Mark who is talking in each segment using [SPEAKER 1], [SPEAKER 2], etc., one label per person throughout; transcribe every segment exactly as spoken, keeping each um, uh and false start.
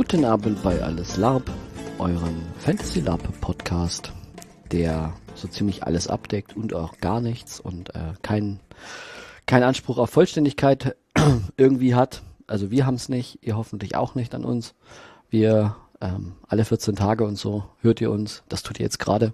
[SPEAKER 1] Guten Abend bei Alles Larp, eurem Fantasy Larp Podcast, der so ziemlich alles abdeckt und auch gar nichts und äh, keinen kein Anspruch auf Vollständigkeit irgendwie hat. Also wir haben es nicht, ihr hoffentlich auch nicht an uns. Wir ähm, alle vierzehn Tage und so hört ihr uns, das tut ihr jetzt gerade.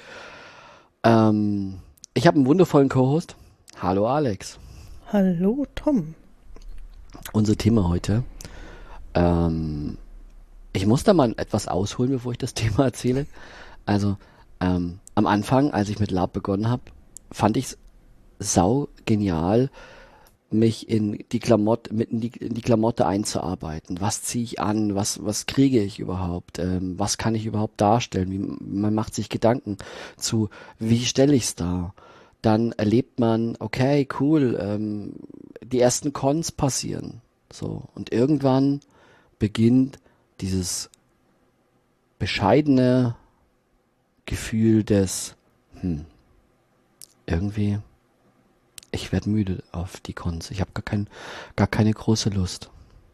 [SPEAKER 1] Ähm, ich habe einen wundervollen Co-Host. Hallo Alex.
[SPEAKER 2] Hallo Tom.
[SPEAKER 1] Unser Thema heute. Ähm, ich muss da mal etwas ausholen, bevor ich das Thema erzähle. Also ähm, am Anfang, als ich mit Larp begonnen habe, fand ich es sau genial, mich in die Klamotte, mit in die, in die Klamotte einzuarbeiten. Was ziehe ich an? Was, was kriege ich überhaupt? Ähm, was kann ich überhaupt darstellen? Wie, man macht sich Gedanken zu, wie stelle ich es dar? Dann erlebt man, okay, cool, ähm, die ersten Cons passieren. So. Und irgendwann beginnt dieses bescheidene Gefühl des, hm, irgendwie, ich werde müde auf die Cons. Ich habe gar, kein, gar keine große Lust.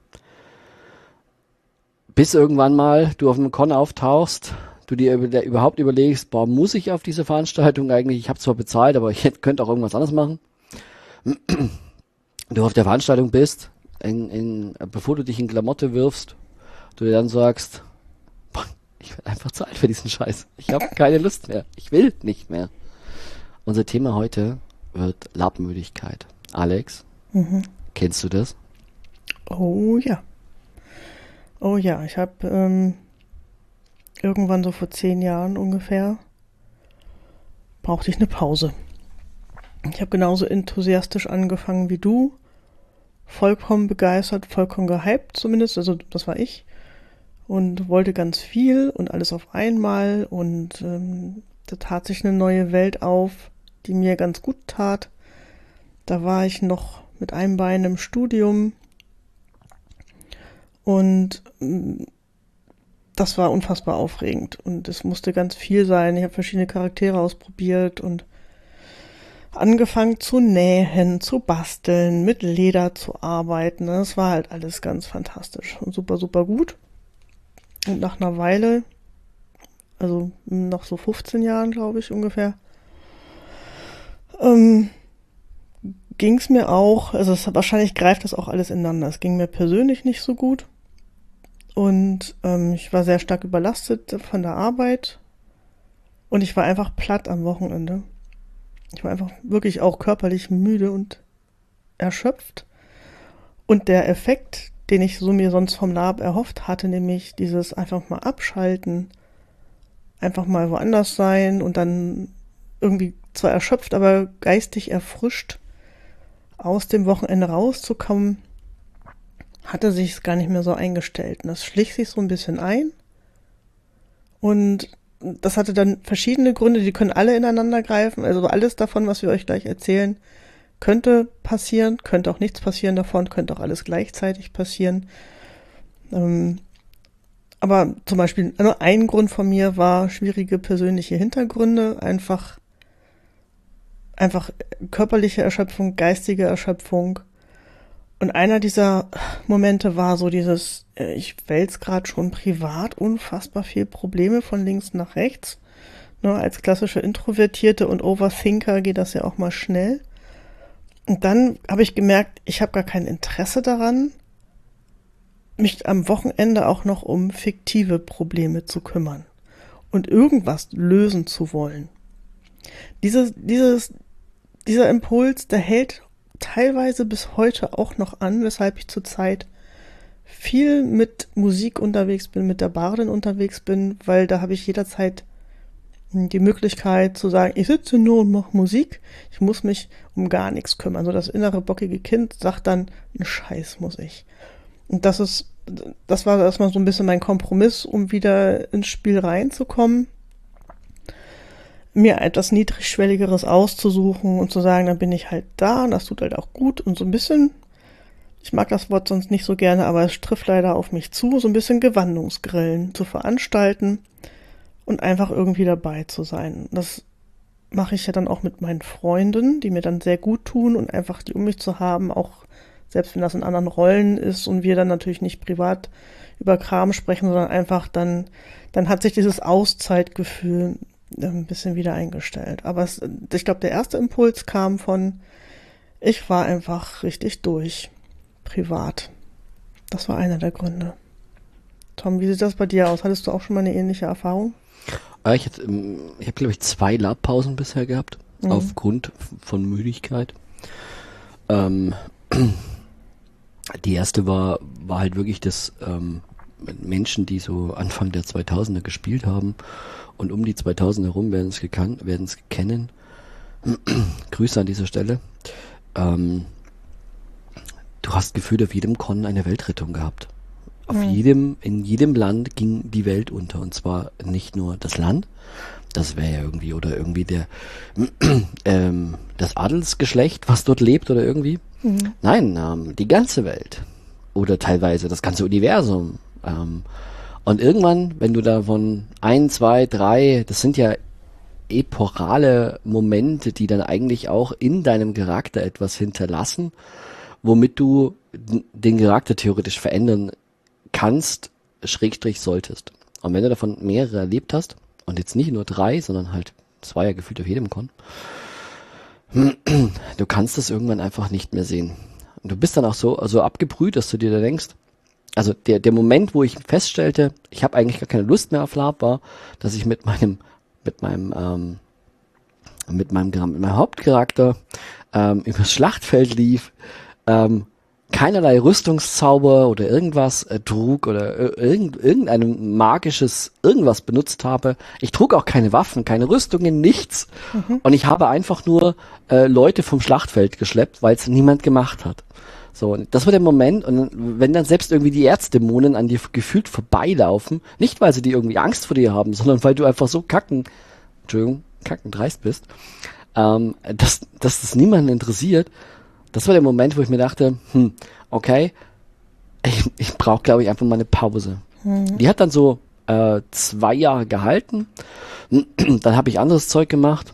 [SPEAKER 1] Bis irgendwann mal du auf einem Con auftauchst, du dir überhaupt überlegst, boah, muss ich auf diese Veranstaltung eigentlich? Ich habe zwar bezahlt, aber ich könnte auch irgendwas anderes machen. Du auf der Veranstaltung bist, in, in, bevor du dich in Klamotte wirfst, du dir dann sagst, boah, ich werde einfach zu alt für diesen Scheiß. Ich habe keine Lust mehr. Ich will nicht mehr. Unser Thema heute wird Larpmüdigkeit. Alex,
[SPEAKER 2] Mhm.
[SPEAKER 1] kennst du das?
[SPEAKER 2] Oh ja. Oh ja, ich habe ähm, irgendwann so vor zehn Jahren ungefähr, brauchte ich eine Pause. Ich habe genauso enthusiastisch angefangen wie du, vollkommen begeistert, vollkommen gehypt zumindest, also das war ich, und wollte ganz viel und alles auf einmal und ähm, da tat sich eine neue Welt auf, die mir ganz gut tat. Da war ich noch mit einem Bein im Studium und ähm, das war unfassbar aufregend und es musste ganz viel sein. Ich habe verschiedene Charaktere ausprobiert und angefangen zu nähen, zu basteln, mit Leder zu arbeiten. Das war halt alles ganz fantastisch und super, super gut. Und nach einer Weile, also nach so fünfzehn Jahren, glaube ich, ungefähr, ähm, ging es mir auch, also es, wahrscheinlich greift das auch alles ineinander. Es ging mir persönlich nicht so gut und ähm, ich war sehr stark überlastet von der Arbeit und ich war einfach platt am Wochenende. Ich war einfach wirklich auch körperlich müde und erschöpft. Und der Effekt, den ich so mir sonst vom Lab erhofft hatte, nämlich dieses einfach mal abschalten, einfach mal woanders sein und dann irgendwie zwar erschöpft, aber geistig erfrischt aus dem Wochenende rauszukommen, hatte sich es gar nicht mehr so eingestellt. Und das schlich sich so ein bisschen ein. Und das hatte dann verschiedene Gründe, die können alle ineinander greifen. Also alles davon, was wir euch gleich erzählen, könnte passieren, könnte auch nichts passieren davon, könnte auch alles gleichzeitig passieren. Ähm, aber zum Beispiel nur ein Grund von mir war schwierige persönliche Hintergründe, einfach, einfach körperliche Erschöpfung, geistige Erschöpfung. Und einer dieser Momente war so dieses, ich wälz gerade schon privat unfassbar viel Probleme von links nach rechts. Ne, als klassische Introvertierte und Overthinker geht das ja auch mal schnell. Und dann habe ich gemerkt, ich habe gar kein Interesse daran, mich am Wochenende auch noch um fiktive Probleme zu kümmern und irgendwas lösen zu wollen. Dieses, dieses, dieser Impuls, der hält teilweise bis heute auch noch an, weshalb ich zurzeit viel mit Musik unterwegs bin, mit der Bardin unterwegs bin, weil da habe ich jederzeit die Möglichkeit zu sagen, ich sitze nur und mache Musik, ich muss mich um gar nichts kümmern. So das innere bockige Kind sagt dann, einen Scheiß muss ich. Und das ist, das war erstmal so ein bisschen mein Kompromiss, um wieder ins Spiel reinzukommen, mir etwas Niedrigschwelligeres auszusuchen und zu sagen, dann bin ich halt da und das tut halt auch gut und so ein bisschen, ich mag das Wort sonst nicht so gerne, aber es trifft leider auf mich zu, so ein bisschen Gewandungsgrillen zu veranstalten und einfach irgendwie dabei zu sein. Das mache ich ja dann auch mit meinen Freunden, die mir dann sehr gut tun und einfach die um mich zu haben auch selbst wenn das in anderen Rollen ist und wir dann natürlich nicht privat über Kram sprechen, sondern einfach dann, dann hat sich dieses Auszeitgefühl ein bisschen wieder eingestellt. Aber es, ich glaube, der erste Impuls kam von, ich war einfach richtig durch, privat. Das war einer der Gründe. Tom, wie sieht das bei dir aus? Hattest du auch schon mal eine ähnliche Erfahrung?
[SPEAKER 1] Ich, hatte, ich habe, glaube ich, zwei Labpausen bisher gehabt, mhm. aufgrund von Müdigkeit. Ähm, die erste war, war halt wirklich das ähm, Menschen, die so Anfang der zweitausender gespielt haben und um die zweitausend herum werden es gekannt, werden es kennen. Grüße an dieser Stelle. Ähm, du hast gefühlt auf jedem Con eine Weltrettung gehabt. Auf mhm. jedem, in jedem Land ging die Welt unter. Und zwar nicht nur das Land, das wäre ja irgendwie, oder irgendwie der, ähm, das Adelsgeschlecht, was dort lebt oder irgendwie. Mhm. Nein, ähm, die ganze Welt. Oder teilweise das ganze Universum. Ähm, und irgendwann, wenn du da von ein, zwei, drei, das sind ja epochale Momente, die dann eigentlich auch in deinem Charakter etwas hinterlassen, womit du den Charakter theoretisch verändern kannst, Schrägstrich solltest. Und wenn du davon mehrere erlebt hast, und jetzt nicht nur drei, sondern halt zwei ja gefühlt auf jedem Con, du kannst das irgendwann einfach nicht mehr sehen. Und du bist dann auch so, so abgebrüht, dass du dir da denkst, also der, der Moment, wo ich feststellte, ich habe eigentlich gar keine Lust mehr auf LARP, war, dass ich mit meinem, mit meinem, ähm, mit meinem, mit meinem Hauptcharakter ähm, übers Schlachtfeld lief, ähm, keinerlei Rüstungszauber oder irgendwas äh, trug oder irgend, irgendein magisches irgendwas benutzt habe. Ich trug auch keine Waffen, keine Rüstungen, nichts. Mhm. Und ich habe einfach nur äh, Leute vom Schlachtfeld geschleppt, weil es niemand gemacht hat. So, und das war der Moment, und wenn dann selbst irgendwie die Erzdämonen an dir gefühlt vorbeilaufen, nicht weil sie die irgendwie Angst vor dir haben, sondern weil du einfach so kacken, Entschuldigung, kackendreist bist, ähm, dass, dass das niemanden interessiert. Das war der Moment, wo ich mir dachte, hm, okay, ich, ich brauche, glaube ich, einfach mal eine Pause. Mhm. Die hat dann so äh, zwei Jahre gehalten. Dann habe ich anderes Zeug gemacht.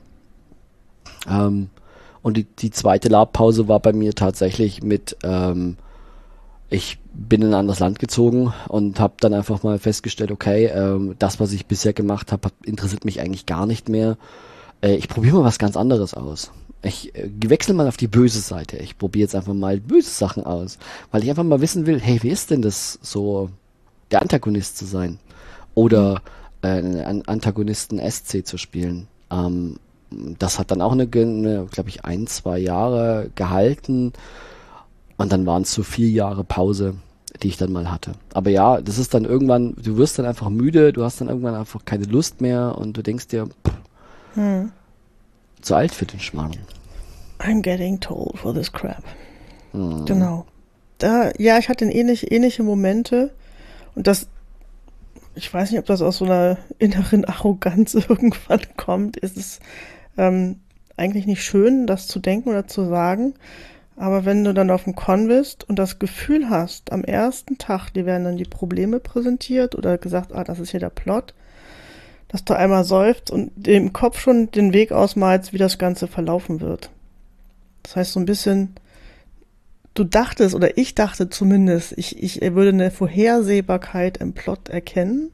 [SPEAKER 1] Ähm, und die, die zweite Labpause war bei mir tatsächlich mit, ähm, ich bin in ein anderes Land gezogen und habe dann einfach mal festgestellt, okay, ähm, das, was ich bisher gemacht habe, interessiert mich eigentlich gar nicht mehr. Äh, ich probiere mal was ganz anderes aus. Ich äh, wechsle mal auf die böse Seite. Ich probiere jetzt einfach mal böse Sachen aus, weil ich einfach mal wissen will, hey, wie ist denn das so, der Antagonist zu sein? Oder äh, einen Antagonisten S C zu spielen. Ähm, das hat dann auch eine, eine glaube ich, ein, zwei Jahre gehalten und dann waren es so vier Jahre Pause, die ich dann mal hatte. Aber ja, das ist dann irgendwann, du wirst dann einfach müde, du hast dann irgendwann einfach keine Lust mehr und du denkst dir, pff, hm. zu alt für den Schmarrn.
[SPEAKER 2] I'm getting too old for this crap. Hm. Genau. Da, ja, ich hatte ähnliche, ähnliche Momente und das, ich weiß nicht, ob das aus so einer inneren Arroganz irgendwann kommt. Es ist ähm, eigentlich nicht schön, das zu denken oder zu sagen, aber wenn du dann auf dem Con bist und das Gefühl hast, am ersten Tag, dir werden dann die Probleme präsentiert oder gesagt, ah, das ist hier der Plot, dass du einmal seufzt und dir im Kopf schon den Weg ausmalst, wie das Ganze verlaufen wird. Das heißt so ein bisschen, du dachtest, oder ich dachte zumindest, ich, ich würde eine Vorhersehbarkeit im Plot erkennen.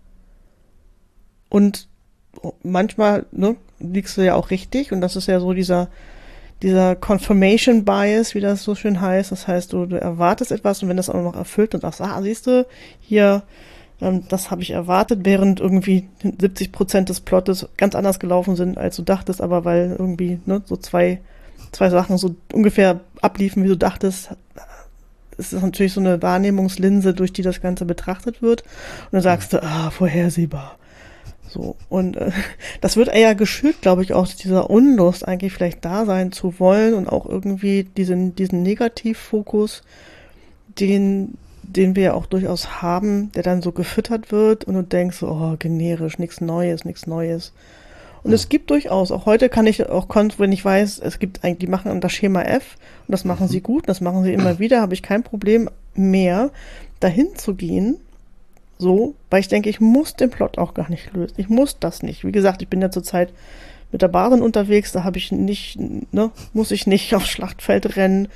[SPEAKER 2] Und manchmal, ne, liegst du ja auch richtig. Und das ist ja so dieser, dieser Confirmation Bias, wie das so schön heißt. Das heißt, du, du erwartest etwas und wenn das auch noch erfüllt und sagst, ah, siehst du, hier, ähm, das habe ich erwartet, während irgendwie siebzig Prozent des Plottes ganz anders gelaufen sind, als du dachtest, aber weil irgendwie, ne, so zwei zwei Sachen so ungefähr abliefen, wie du dachtest. Es ist natürlich so eine Wahrnehmungslinse, durch die das Ganze betrachtet wird. Und dann sagst du, ah, vorhersehbar. So. Und äh, das wird eher geschürt, glaube ich, auch dieser Unlust, eigentlich vielleicht da sein zu wollen und auch irgendwie diesen, diesen Negativfokus, den, den wir ja auch durchaus haben, der dann so gefüttert wird und du denkst so, oh, generisch, nichts Neues, nichts Neues. Und es gibt durchaus, auch heute kann ich auch, wenn ich weiß, es gibt eigentlich, die machen das Schema F und das machen sie gut, das machen sie immer wieder, habe ich kein Problem mehr, dahin zu gehen, so, weil ich denke, ich muss den Plot auch gar nicht lösen. Ich muss das nicht. Wie gesagt, ich bin ja zurzeit mit der Barin unterwegs, da habe ich nicht, ne, muss ich nicht aufs Schlachtfeld rennen.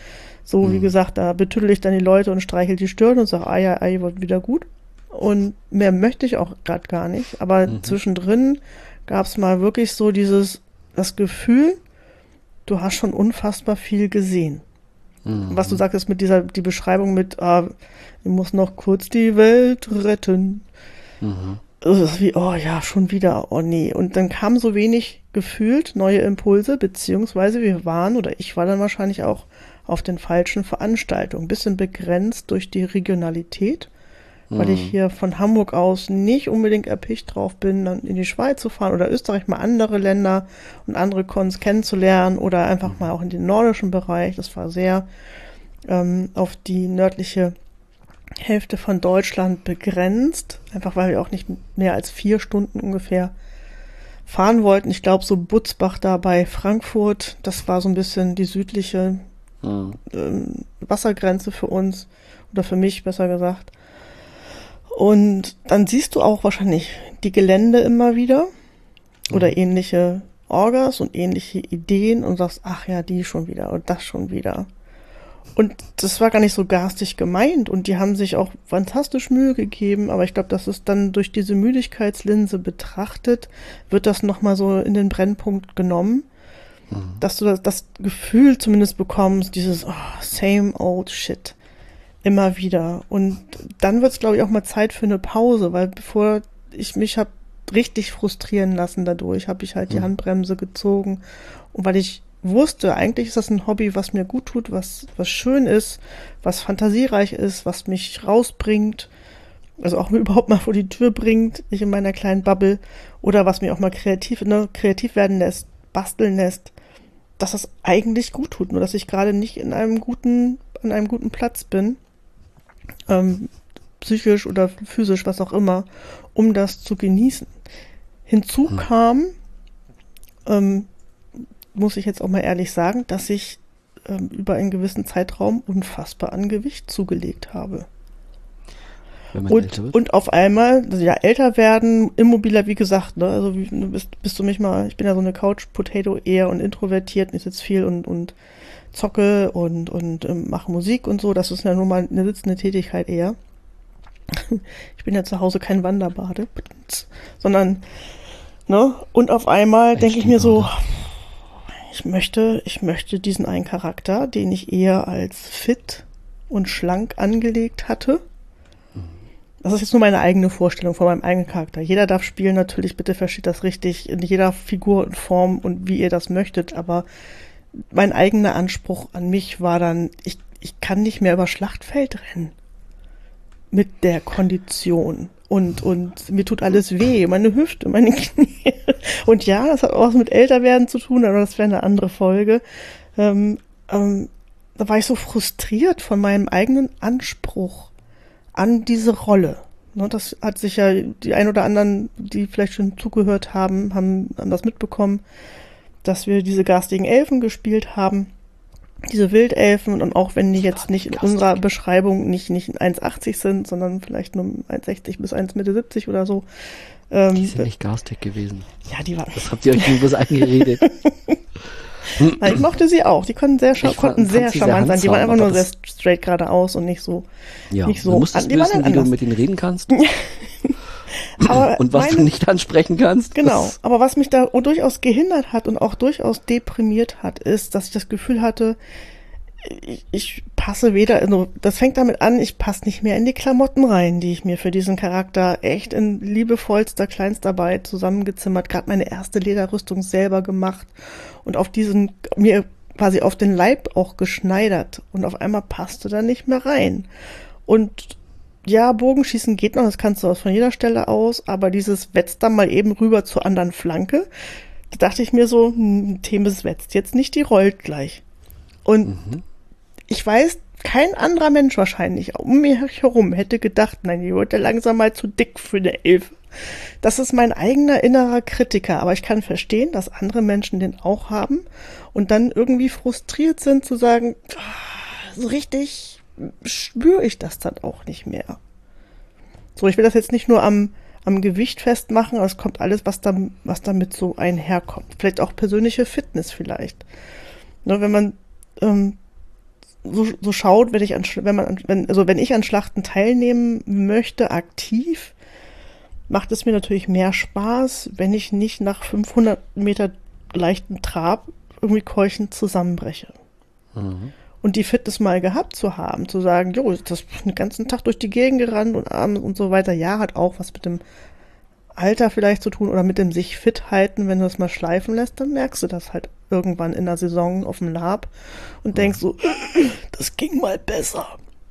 [SPEAKER 2] So,
[SPEAKER 1] Mhm.
[SPEAKER 2] wie gesagt, da betüttel ich dann die Leute und streichel die Stirn und sage, ah ja, ah, wird wieder gut. Und mehr möchte ich auch gerade gar nicht. Aber
[SPEAKER 1] Mhm.
[SPEAKER 2] zwischendrin gab es mal wirklich so dieses, das Gefühl, du hast schon unfassbar viel gesehen.
[SPEAKER 1] Mhm.
[SPEAKER 2] Was du sagtest mit dieser, die Beschreibung mit, ah, ich muss noch kurz die Welt retten.
[SPEAKER 1] Mhm.
[SPEAKER 2] Das ist wie, oh ja, schon wieder, oh nee. Und dann kam so wenig gefühlt neue Impulse, beziehungsweise wir waren, oder ich war dann wahrscheinlich auch auf den falschen Veranstaltungen. Ein bisschen begrenzt durch die Regionalität, weil ich
[SPEAKER 1] Mhm.
[SPEAKER 2] hier von Hamburg aus nicht unbedingt erpicht drauf bin, dann in die Schweiz zu fahren oder Österreich, mal andere Länder und andere Cons kennenzulernen oder einfach mal auch in den nordischen Bereich. Das war sehr ähm, auf die nördliche Hälfte von Deutschland begrenzt, einfach weil wir auch nicht mehr als vier Stunden ungefähr fahren wollten. Ich glaube, so Butzbach da bei Frankfurt, das war so ein bisschen die südliche
[SPEAKER 1] Mhm.
[SPEAKER 2] ähm, Wassergrenze für uns oder für mich besser gesagt. Und dann siehst du auch wahrscheinlich die Gelände immer wieder oder
[SPEAKER 1] Mhm.
[SPEAKER 2] ähnliche Orgas und ähnliche Ideen und sagst, ach ja, die schon wieder und das schon wieder. Und das war gar nicht so garstig gemeint und die haben sich auch fantastisch Mühe gegeben, aber ich glaube, dass es dann durch diese Müdigkeitslinse betrachtet, wird das nochmal so in den Brennpunkt genommen,
[SPEAKER 1] Mhm.
[SPEAKER 2] dass du das, das Gefühl zumindest bekommst, dieses oh, same old shit, immer wieder. Und dann wird es, glaube ich, auch mal Zeit für eine Pause, weil bevor ich mich habe richtig frustrieren lassen dadurch, habe ich halt die
[SPEAKER 1] Mhm.
[SPEAKER 2] Handbremse gezogen und weil ich wusste, eigentlich ist das ein Hobby, was mir gut tut, was, was schön ist, was fantasiereich ist, was mich rausbringt, also auch überhaupt mal vor die Tür bringt, nicht in meiner kleinen Bubble, oder was mich auch mal kreativ, ne, kreativ werden lässt, basteln lässt, dass das eigentlich gut tut, nur dass ich gerade nicht in einem guten, an einem guten Platz bin, ähm, psychisch oder physisch, was auch immer, um das zu genießen. Hinzu
[SPEAKER 1] Mhm.
[SPEAKER 2] kam, ähm, muss ich jetzt auch mal ehrlich sagen, dass ich ähm, über einen gewissen Zeitraum unfassbar an Gewicht zugelegt habe.
[SPEAKER 1] Wenn man
[SPEAKER 2] Und,
[SPEAKER 1] älter wird.
[SPEAKER 2] und auf einmal, also ja, älter werden, immobiler, wie gesagt, ne, also wie, du bist, bist du mich mal, ich bin ja so eine Couch-Potato eher und introvertiert und ich sitze viel und, und zocke und, und ähm, mache Musik und so, das ist ja nur mal eine sitzende Tätigkeit eher. Ich bin ja zu Hause kein Wanderbade, sondern, ne, und auf einmal
[SPEAKER 1] Ein
[SPEAKER 2] denke ich mir so,
[SPEAKER 1] Stehbade.
[SPEAKER 2] ich möchte, ich möchte diesen einen Charakter, den ich eher als fit und schlank angelegt hatte. Das ist jetzt nur meine eigene Vorstellung von meinem eigenen Charakter. Jeder darf spielen, natürlich, bitte versteht das richtig, in jeder Figur und Form und wie ihr das möchtet, aber mein eigener Anspruch an mich war dann, ich, ich kann nicht mehr über Schlachtfeld rennen. Mit der Kondition. Und, und mir tut alles weh, meine Hüfte, meine Knie. Und ja, das hat auch was mit Älterwerden zu tun, aber das wäre eine andere Folge. Ähm, ähm, da war ich so frustriert von meinem eigenen Anspruch an diese Rolle. Ne, das hat sich ja die ein oder anderen, die vielleicht schon zugehört haben, haben, haben das mitbekommen, dass wir diese garstigen Elfen gespielt haben. Diese Wildelfen, und auch wenn die jetzt nicht in unserer Beschreibung nicht, nicht eins achtzig sind, sondern vielleicht nur eins sechzig bis eins siebzig oder so. Ähm,
[SPEAKER 1] Die sind nicht garstig gewesen.
[SPEAKER 2] Ja, die waren.
[SPEAKER 1] Das habt ihr euch nur was eingeredet.
[SPEAKER 2] Na, ich mochte sie auch. Die konnten sehr,
[SPEAKER 1] Ich
[SPEAKER 2] konnten
[SPEAKER 1] fand-
[SPEAKER 2] sehr
[SPEAKER 1] fand sie sehr
[SPEAKER 2] charmant sein. Die waren
[SPEAKER 1] handsam,
[SPEAKER 2] einfach
[SPEAKER 1] aber
[SPEAKER 2] nur sehr
[SPEAKER 1] das-
[SPEAKER 2] straight geradeaus und nicht so.
[SPEAKER 1] Ja,
[SPEAKER 2] Nicht so.
[SPEAKER 1] du musstest
[SPEAKER 2] Die waren
[SPEAKER 1] wissen,
[SPEAKER 2] dann
[SPEAKER 1] wie du
[SPEAKER 2] anders.
[SPEAKER 1] mit ihnen reden kannst
[SPEAKER 2] Aber
[SPEAKER 1] und was
[SPEAKER 2] meine,
[SPEAKER 1] du nicht ansprechen kannst.
[SPEAKER 2] Genau.
[SPEAKER 1] Das,
[SPEAKER 2] Aber was mich da durchaus gehindert hat und auch durchaus deprimiert hat, ist, dass ich das Gefühl hatte, ich, ich passe weder, also das fängt damit an, ich passe nicht mehr in die Klamotten rein, die ich mir für diesen Charakter echt in liebevollster Kleinstarbeit zusammengezimmert, gerade meine erste Lederrüstung selber gemacht und auf diesen, mir quasi auf den Leib auch geschneidert und auf einmal passte da nicht mehr rein. Und ja, Bogenschießen geht noch, das kannst du aus von jeder Stelle aus, aber dieses wetzt dann mal eben rüber zur anderen Flanke, da dachte ich mir so, hm, Themis wetzt jetzt nicht, die rollt gleich. Und
[SPEAKER 1] mhm.
[SPEAKER 2] ich weiß, kein anderer Mensch wahrscheinlich um mich herum hätte gedacht, nein, die wird ja langsam mal zu dick für eine Elfe. Das ist mein eigener innerer Kritiker, aber ich kann verstehen, dass andere Menschen den auch haben und dann irgendwie frustriert sind zu sagen, so richtig spüre ich das dann auch nicht mehr. So, ich will das jetzt nicht nur am, am Gewicht festmachen, aber es kommt alles, was, da, was damit so einherkommt. Vielleicht auch persönliche Fitness vielleicht. Ne, wenn man ähm, so, so schaut, wenn ich an, wenn man, wenn, also wenn ich an Schlachten teilnehmen möchte, aktiv, macht es mir natürlich mehr Spaß, wenn ich nicht nach fünfhundert Meter leichten Trab irgendwie keuchend zusammenbreche.
[SPEAKER 1] Mhm.
[SPEAKER 2] Und die Fitness mal gehabt zu haben, zu sagen, jo, das den ganzen Tag durch die Gegend gerannt und abends und so weiter, ja, hat auch was mit dem Alter vielleicht zu tun oder mit dem sich fit halten, wenn du das mal schleifen lässt, dann merkst du das halt irgendwann in der Saison auf dem Lab und denkst so, das ging mal besser.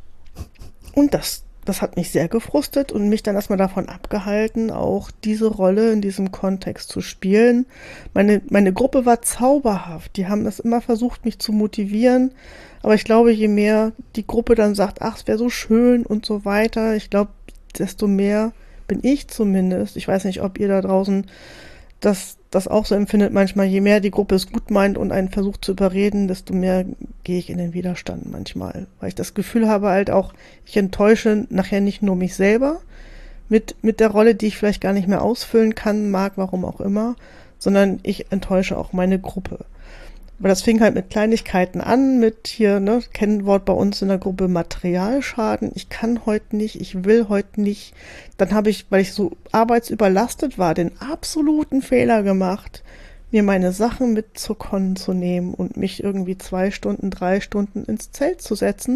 [SPEAKER 2] Und das, das hat mich sehr gefrustet und mich dann erstmal davon abgehalten, auch diese Rolle in diesem Kontext zu spielen. Meine, meine Gruppe war zauberhaft. Die haben das immer versucht, mich zu motivieren. Aber ich glaube, je mehr die Gruppe dann sagt, ach, es wäre so schön und so weiter, ich glaube, desto mehr bin ich zumindest, ich weiß nicht, ob ihr da draußen das, das auch so empfindet, manchmal, je mehr die Gruppe es gut meint und einen versucht zu überreden, desto mehr gehe ich in den Widerstand manchmal. Weil ich das Gefühl habe halt auch, ich enttäusche nachher nicht nur mich selber mit, mit der Rolle, die ich vielleicht gar nicht mehr ausfüllen kann, mag, warum auch immer, sondern ich enttäusche auch meine Gruppe. Aber das fing halt mit Kleinigkeiten an, mit hier, ne, Kennwort bei uns in der Gruppe Materialschaden. Ich kann heute nicht, ich will heute nicht. Dann habe ich, weil ich so arbeitsüberlastet war, den absoluten Fehler gemacht, mir meine Sachen mit zur Con zu nehmen und mich irgendwie zwei Stunden, drei Stunden ins Zelt zu setzen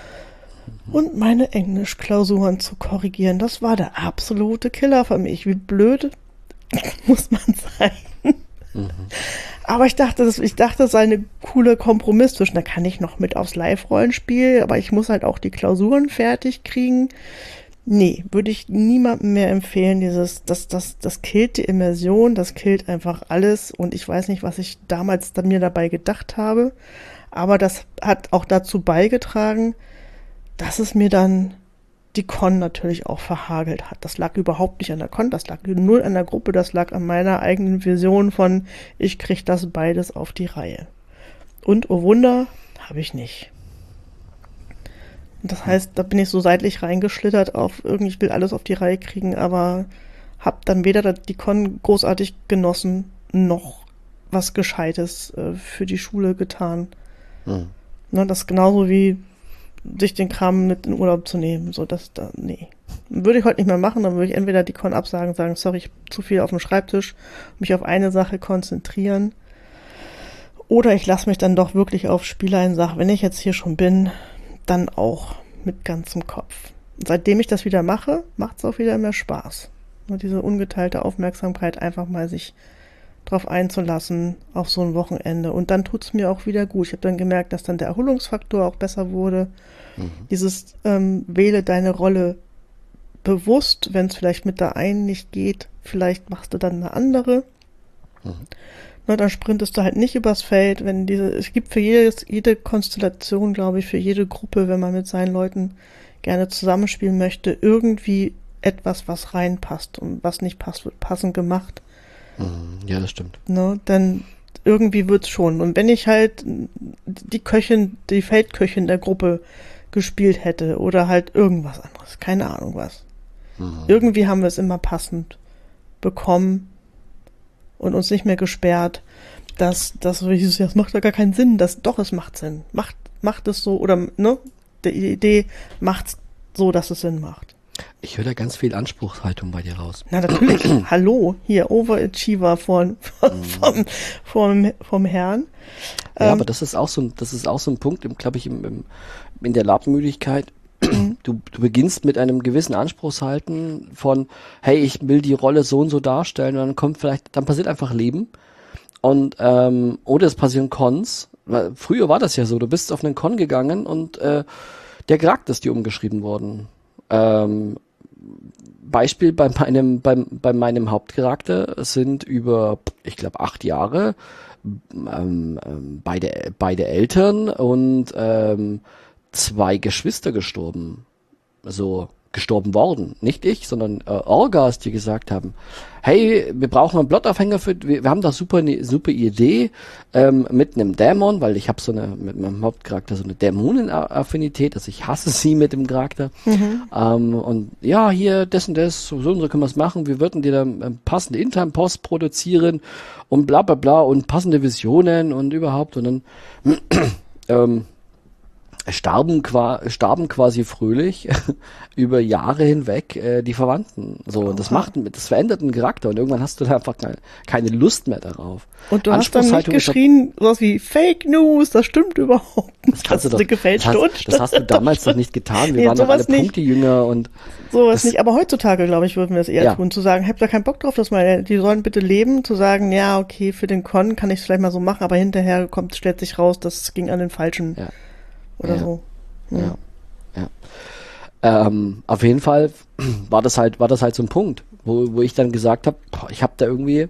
[SPEAKER 2] und meine Englischklausuren zu korrigieren. Das war der absolute Killer für mich. Wie blöd muss man sein? Mhm. Aber ich dachte, das, ich dachte, das sei eine coole Kompromiss zwischen, da kann ich noch mit aufs Live-Rollenspiel, aber ich muss halt auch die Klausuren fertig kriegen. Nee, würde ich niemandem mehr empfehlen, dieses, das, das, das killt die Immersion, das killt einfach alles und ich weiß nicht, was ich damals dann mir dabei gedacht habe, aber das hat auch dazu beigetragen, dass es mir dann die Con natürlich auch verhagelt hat. Das lag überhaupt nicht an der Con, das lag null an der Gruppe, das lag an meiner eigenen Vision von, ich krieg das beides auf die Reihe. Und, oh Wunder, habe ich nicht. Und das heißt, da bin ich so seitlich reingeschlittert auf, irgendwie, ich will alles auf die Reihe kriegen, aber hab dann weder die Con großartig genossen, noch was Gescheites äh, für die Schule getan. Mhm. Ne, das ist genauso wie sich den Kram mit in Urlaub zu nehmen, so dass da, nee. Würde ich heute nicht mehr machen, dann würde ich entweder die Con absagen, sagen, sorry, ich habe zu viel auf dem Schreibtisch, mich auf eine Sache konzentrieren. Oder ich lasse mich dann doch wirklich auf Spiele ein, sage, wenn ich jetzt hier schon bin, dann auch mit ganzem Kopf. Und seitdem ich das wieder mache, macht es auch wieder mehr Spaß. Nur diese ungeteilte Aufmerksamkeit, einfach mal sich drauf einzulassen auf so ein Wochenende. Und dann tut's mir auch wieder gut. Ich habe dann gemerkt, dass dann der Erholungsfaktor auch besser wurde. Mhm. Dieses ähm, wähle deine Rolle bewusst, wenn es vielleicht mit der einen nicht geht, vielleicht machst du dann eine andere. Mhm. Na, dann sprintest du halt nicht übers Feld. Wenn diese, es gibt für jedes, jede Konstellation, glaube ich, für jede Gruppe, wenn man mit seinen Leuten gerne zusammenspielen möchte, irgendwie etwas, was reinpasst und was nicht passt, wird passend gemacht.
[SPEAKER 1] Ja, das stimmt.
[SPEAKER 2] Ne, dann irgendwie wird's schon. Und wenn ich halt die Köchin, die Feldköchin der Gruppe gespielt hätte oder halt irgendwas anderes, keine Ahnung was. Mhm. Irgendwie haben wir es immer passend bekommen und uns nicht mehr gesperrt, dass das, das macht ja gar keinen Sinn, das doch, es macht Sinn. Macht, macht es so, oder, ne, die Idee macht's so, dass es Sinn macht.
[SPEAKER 1] Ich höre da ganz viel Anspruchshaltung bei dir raus.
[SPEAKER 2] Na, natürlich. Hallo, hier, Overachiever von, von, vom, vom, vom Herrn.
[SPEAKER 1] Ja,
[SPEAKER 2] ähm,
[SPEAKER 1] aber das ist auch so ein, das ist auch so ein Punkt, glaube ich, im, im, in der Labmüdigkeit. Du, du beginnst mit einem gewissen Anspruchshalten von, hey, ich will die Rolle so und so darstellen, und dann kommt vielleicht, dann passiert einfach Leben. Und, ähm, oder es passieren Cons. Weil früher war das ja so, du bist auf einen Con gegangen und äh, der Charakter ist dir umgeschrieben worden. Ähm, Beispiel bei meinem, beim, bei meinem Hauptcharakter sind über, ich glaube, acht Jahre ähm, ähm, beide, beide Eltern und ähm, zwei Geschwister gestorben. Also gestorben worden. Nicht ich, sondern äh, Orgas, die gesagt haben, hey, wir brauchen einen Plotaufhänger für, wir, wir haben da super eine super Idee ähm, mit einem Dämon, weil ich habe so eine, mit meinem Hauptcharakter so eine Dämonenaffinität, also ich hasse sie mit dem Charakter. Mhm. Ähm, und ja, hier, das und das, so und so können wir es machen, wir würden dir dann ähm, passende Intern-Post produzieren und bla bla bla und passende Visionen und überhaupt und dann ähm, starben, qua starben quasi fröhlich über Jahre hinweg äh, die Verwandten. So, und das macht, das verändert einen Charakter und irgendwann hast du da einfach keine, keine Lust mehr darauf.
[SPEAKER 2] Und du hast dann nicht geschrien, sowas wie Fake News, das stimmt überhaupt nicht.
[SPEAKER 1] Das kannst du doch,
[SPEAKER 2] das,
[SPEAKER 1] hast, das hast du damals doch nicht getan. Wir nee, waren doch alle nicht. Punkte jünger und
[SPEAKER 2] sowas das, nicht. Aber heutzutage, glaube ich, würden wir es eher ja. tun, zu sagen, habt da keinen Bock drauf, dass mal, die sollen bitte leben, zu sagen, ja, okay, für den Con kann ich es vielleicht mal so machen, aber hinterher kommt, stellt sich raus, das ging an den Falschen. Ja. Oder
[SPEAKER 1] ja.
[SPEAKER 2] so.
[SPEAKER 1] Ja, ja. ja. Ähm, auf jeden Fall war das halt, war das halt so ein Punkt, wo, wo ich dann gesagt habe, ich habe da irgendwie,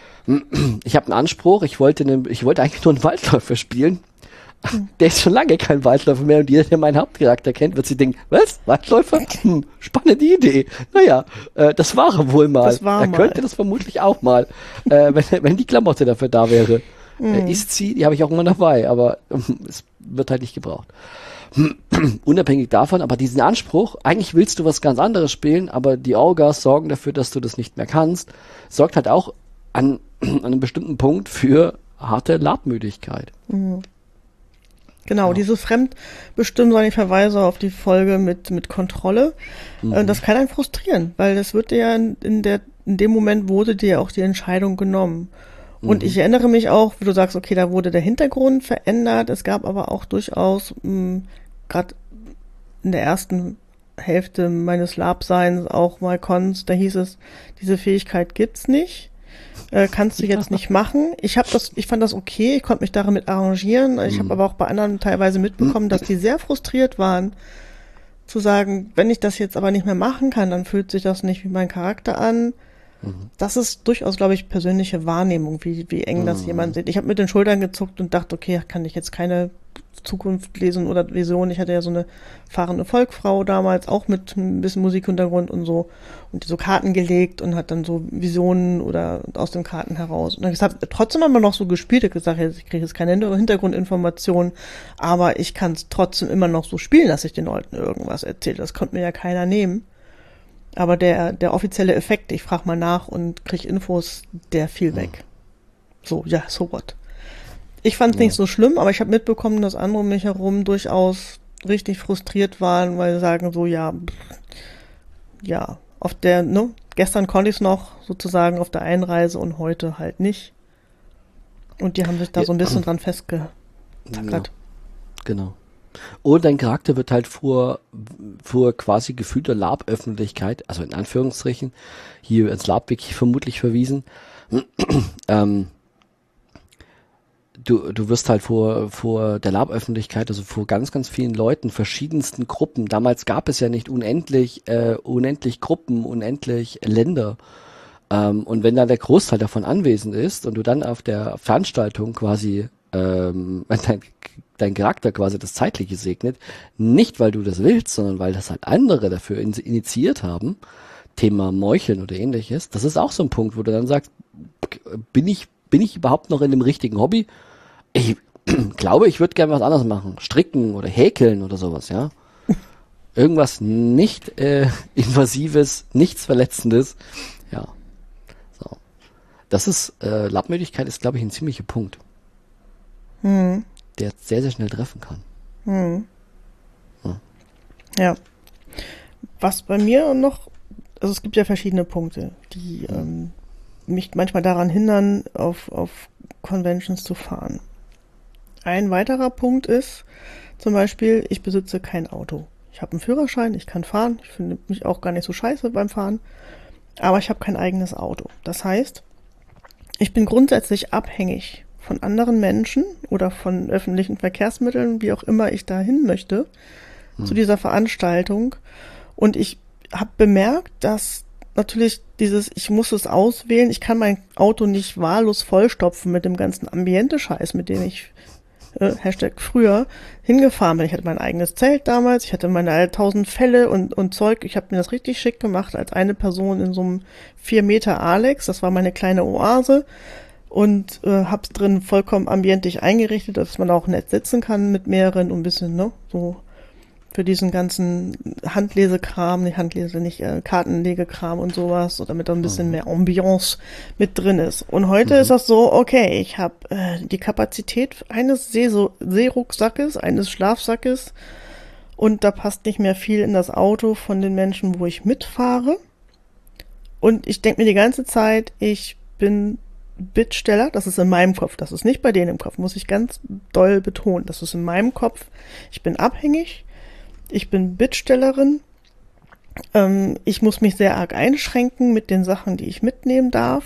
[SPEAKER 1] ich habe einen Anspruch, ich wollte, ne, ich wollte eigentlich nur einen Waldläufer spielen. Hm. Der ist schon lange kein Waldläufer mehr und jeder, der meinen Hauptcharakter kennt, wird sich denken, was? Waldläufer? Hm, spannende Idee. Naja, äh, das war er wohl mal.
[SPEAKER 2] Das war
[SPEAKER 1] er
[SPEAKER 2] mal.
[SPEAKER 1] könnte das vermutlich auch mal, äh, wenn, wenn die Klamotte dafür da wäre. Mhm. Ist sie, die habe ich auch immer dabei, aber ähm, es wird halt nicht gebraucht. Unabhängig davon, aber diesen Anspruch, eigentlich willst du was ganz anderes spielen, aber die Augas sorgen dafür, dass du das nicht mehr kannst, sorgt halt auch an, an einem bestimmten Punkt für harte Labmüdigkeit.
[SPEAKER 2] Mhm. Genau, ja. Dieses Fremdbestimmen, ich verweise auf die Folge mit, mit Kontrolle, mhm. das kann einen frustrieren, weil das wird dir ja in, in, der, in dem Moment wurde dir auch die Entscheidung genommen. Und mhm. ich erinnere mich auch, wie du sagst, okay, da wurde der Hintergrund verändert. Es gab aber auch durchaus, gerade in der ersten Hälfte meines Labseins auch mal Cons, da hieß es, diese Fähigkeit gibt's nicht, äh, kannst du jetzt nicht machen. Ich habe das, ich fand das okay, ich konnte mich damit arrangieren. Ich mhm. habe aber auch bei anderen teilweise mitbekommen, dass die sehr frustriert waren, zu sagen, wenn ich das jetzt aber nicht mehr machen kann, dann fühlt sich das nicht wie mein Charakter an. Das ist durchaus, glaube ich, persönliche Wahrnehmung, wie, wie eng das mhm. jemand sieht. Ich habe mit den Schultern gezuckt und dachte, okay, kann ich jetzt keine Zukunft lesen oder Vision. Ich hatte ja so eine fahrende Volkfrau damals, auch mit ein bisschen Musikhintergrund und so, und so Karten gelegt und hat dann so Visionen oder aus den Karten heraus. Und ich habe trotzdem immer noch so gespielt. Ich habe gesagt, ich kriege jetzt keine Hintergrundinformationen, aber ich kann es trotzdem immer noch so spielen, dass ich den Leuten irgendwas erzähle. Das konnte mir ja keiner nehmen. Aber der, der offizielle Effekt, ich frage mal nach und kriege Infos, der fiel weg. So, ja, so what. Ich fand es ja. nicht so schlimm, aber ich habe mitbekommen, dass andere um mich herum durchaus richtig frustriert waren, weil sie sagen so, ja, ja, auf der, ne, gestern konnte ich es noch sozusagen auf der Einreise und heute halt nicht. Und die haben sich da ja. so ein bisschen dran festgetackert.
[SPEAKER 1] Ja. Genau. Und dein Charakter wird halt vor, vor quasi gefühlter Lab-Öffentlichkeit, also in Anführungsstrichen, hier ins Lab-Wiki vermutlich verwiesen, ähm, du, du wirst halt vor, vor der Lab-Öffentlichkeit, also vor ganz, ganz vielen Leuten, verschiedensten Gruppen, damals gab es ja nicht unendlich, äh, unendlich Gruppen, unendlich Länder, ähm, und wenn dann der Großteil davon anwesend ist und du dann auf der Veranstaltung quasi ähm, dein, dein Charakter quasi das Zeitliche segnet, nicht weil du das willst, sondern weil das halt andere dafür in, initiiert haben, Thema Meucheln oder ähnliches, das ist auch so ein Punkt, wo du dann sagst, bin ich, bin ich überhaupt noch in dem richtigen Hobby? Ich glaube, ich würde gerne was anderes machen, stricken oder häkeln oder sowas, ja. Irgendwas nicht äh, invasives, nichts Verletzendes, ja. So. Das ist, äh, Labmüdigkeit ist, glaube ich, ein ziemlicher Punkt.
[SPEAKER 2] Hm.
[SPEAKER 1] Der sehr, sehr schnell treffen kann.
[SPEAKER 2] Hm. Ja. ja. Was bei mir noch, also es gibt ja verschiedene Punkte, die hm. ähm, mich manchmal daran hindern, auf, auf Conventions zu fahren. Ein weiterer Punkt ist zum Beispiel, ich besitze kein Auto. Ich habe einen Führerschein, ich kann fahren, ich finde mich auch gar nicht so scheiße beim Fahren, aber ich habe kein eigenes Auto. Das heißt, ich bin grundsätzlich abhängig von anderen Menschen oder von öffentlichen Verkehrsmitteln, wie auch immer ich da hin möchte, hm. zu dieser Veranstaltung. Und ich habe bemerkt, dass natürlich dieses, ich muss es auswählen, ich kann mein Auto nicht wahllos vollstopfen mit dem ganzen Ambiente-Scheiß, mit dem ich, äh, Hashtag früher, hingefahren bin. Ich hatte mein eigenes Zelt damals, ich hatte meine tausend Fälle und, und Zeug. Ich habe mir das richtig schick gemacht als eine Person in so einem vier Meter Alex. Das war meine kleine Oase. Und äh, hab's drin vollkommen ambientisch eingerichtet, dass man auch nett sitzen kann mit mehreren und ein bisschen, ne, so. für diesen ganzen Handlesekram, nicht Handlese, nicht äh, Kartenlegekram und sowas, so damit da ein bisschen mehr Ambiance mit drin ist. Und heute
[SPEAKER 1] Mhm.
[SPEAKER 2] ist das so, okay, ich habe äh, die Kapazität eines Seeso- Seerucksackes, eines Schlafsackes und da passt nicht mehr viel in das Auto von den Menschen, wo ich mitfahre. Und ich denke mir die ganze Zeit, ich bin Bittsteller, das ist in meinem Kopf, das ist nicht bei denen im Kopf, muss ich ganz doll betonen, das ist in meinem Kopf. Ich bin abhängig, ich bin Bittstellerin, ähm, ich muss mich sehr arg einschränken mit den Sachen, die ich mitnehmen darf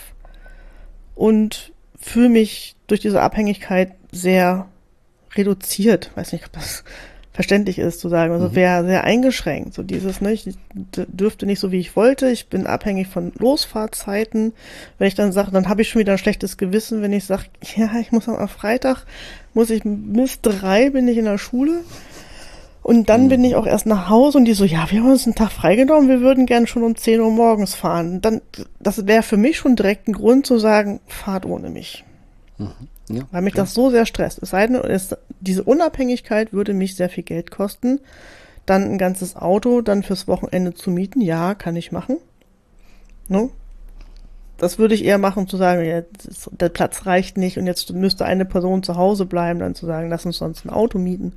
[SPEAKER 2] und fühle mich durch diese Abhängigkeit sehr reduziert, weiß nicht, ob das verständlich ist zu sagen, also
[SPEAKER 1] Mhm.
[SPEAKER 2] wäre sehr eingeschränkt, so dieses, ne, ich d- dürfte nicht so, wie ich wollte, ich bin abhängig von Losfahrtzeiten, wenn ich dann sage, dann habe ich schon wieder ein schlechtes Gewissen, wenn ich sage, ja, ich muss am Freitag, muss ich bis drei bin ich in der Schule und dann
[SPEAKER 1] Mhm.
[SPEAKER 2] bin ich auch erst nach Hause und die so, ja, wir haben uns einen Tag freigenommen, wir würden gern schon um zehn Uhr morgens fahren, dann, das wäre für mich schon direkt ein Grund zu sagen, fahrt ohne mich.
[SPEAKER 1] Mhm. Ja,
[SPEAKER 2] Weil mich
[SPEAKER 1] klar.
[SPEAKER 2] das so sehr stresst. Es sei denn, es, diese Unabhängigkeit würde mich sehr viel Geld kosten. Dann ein ganzes Auto dann fürs Wochenende zu mieten, ja, kann ich machen. Ne? Das würde ich eher machen, zu sagen, ja, das- der Platz reicht nicht und jetzt müsste eine Person zu Hause bleiben, dann zu sagen, lass uns sonst ein Auto mieten.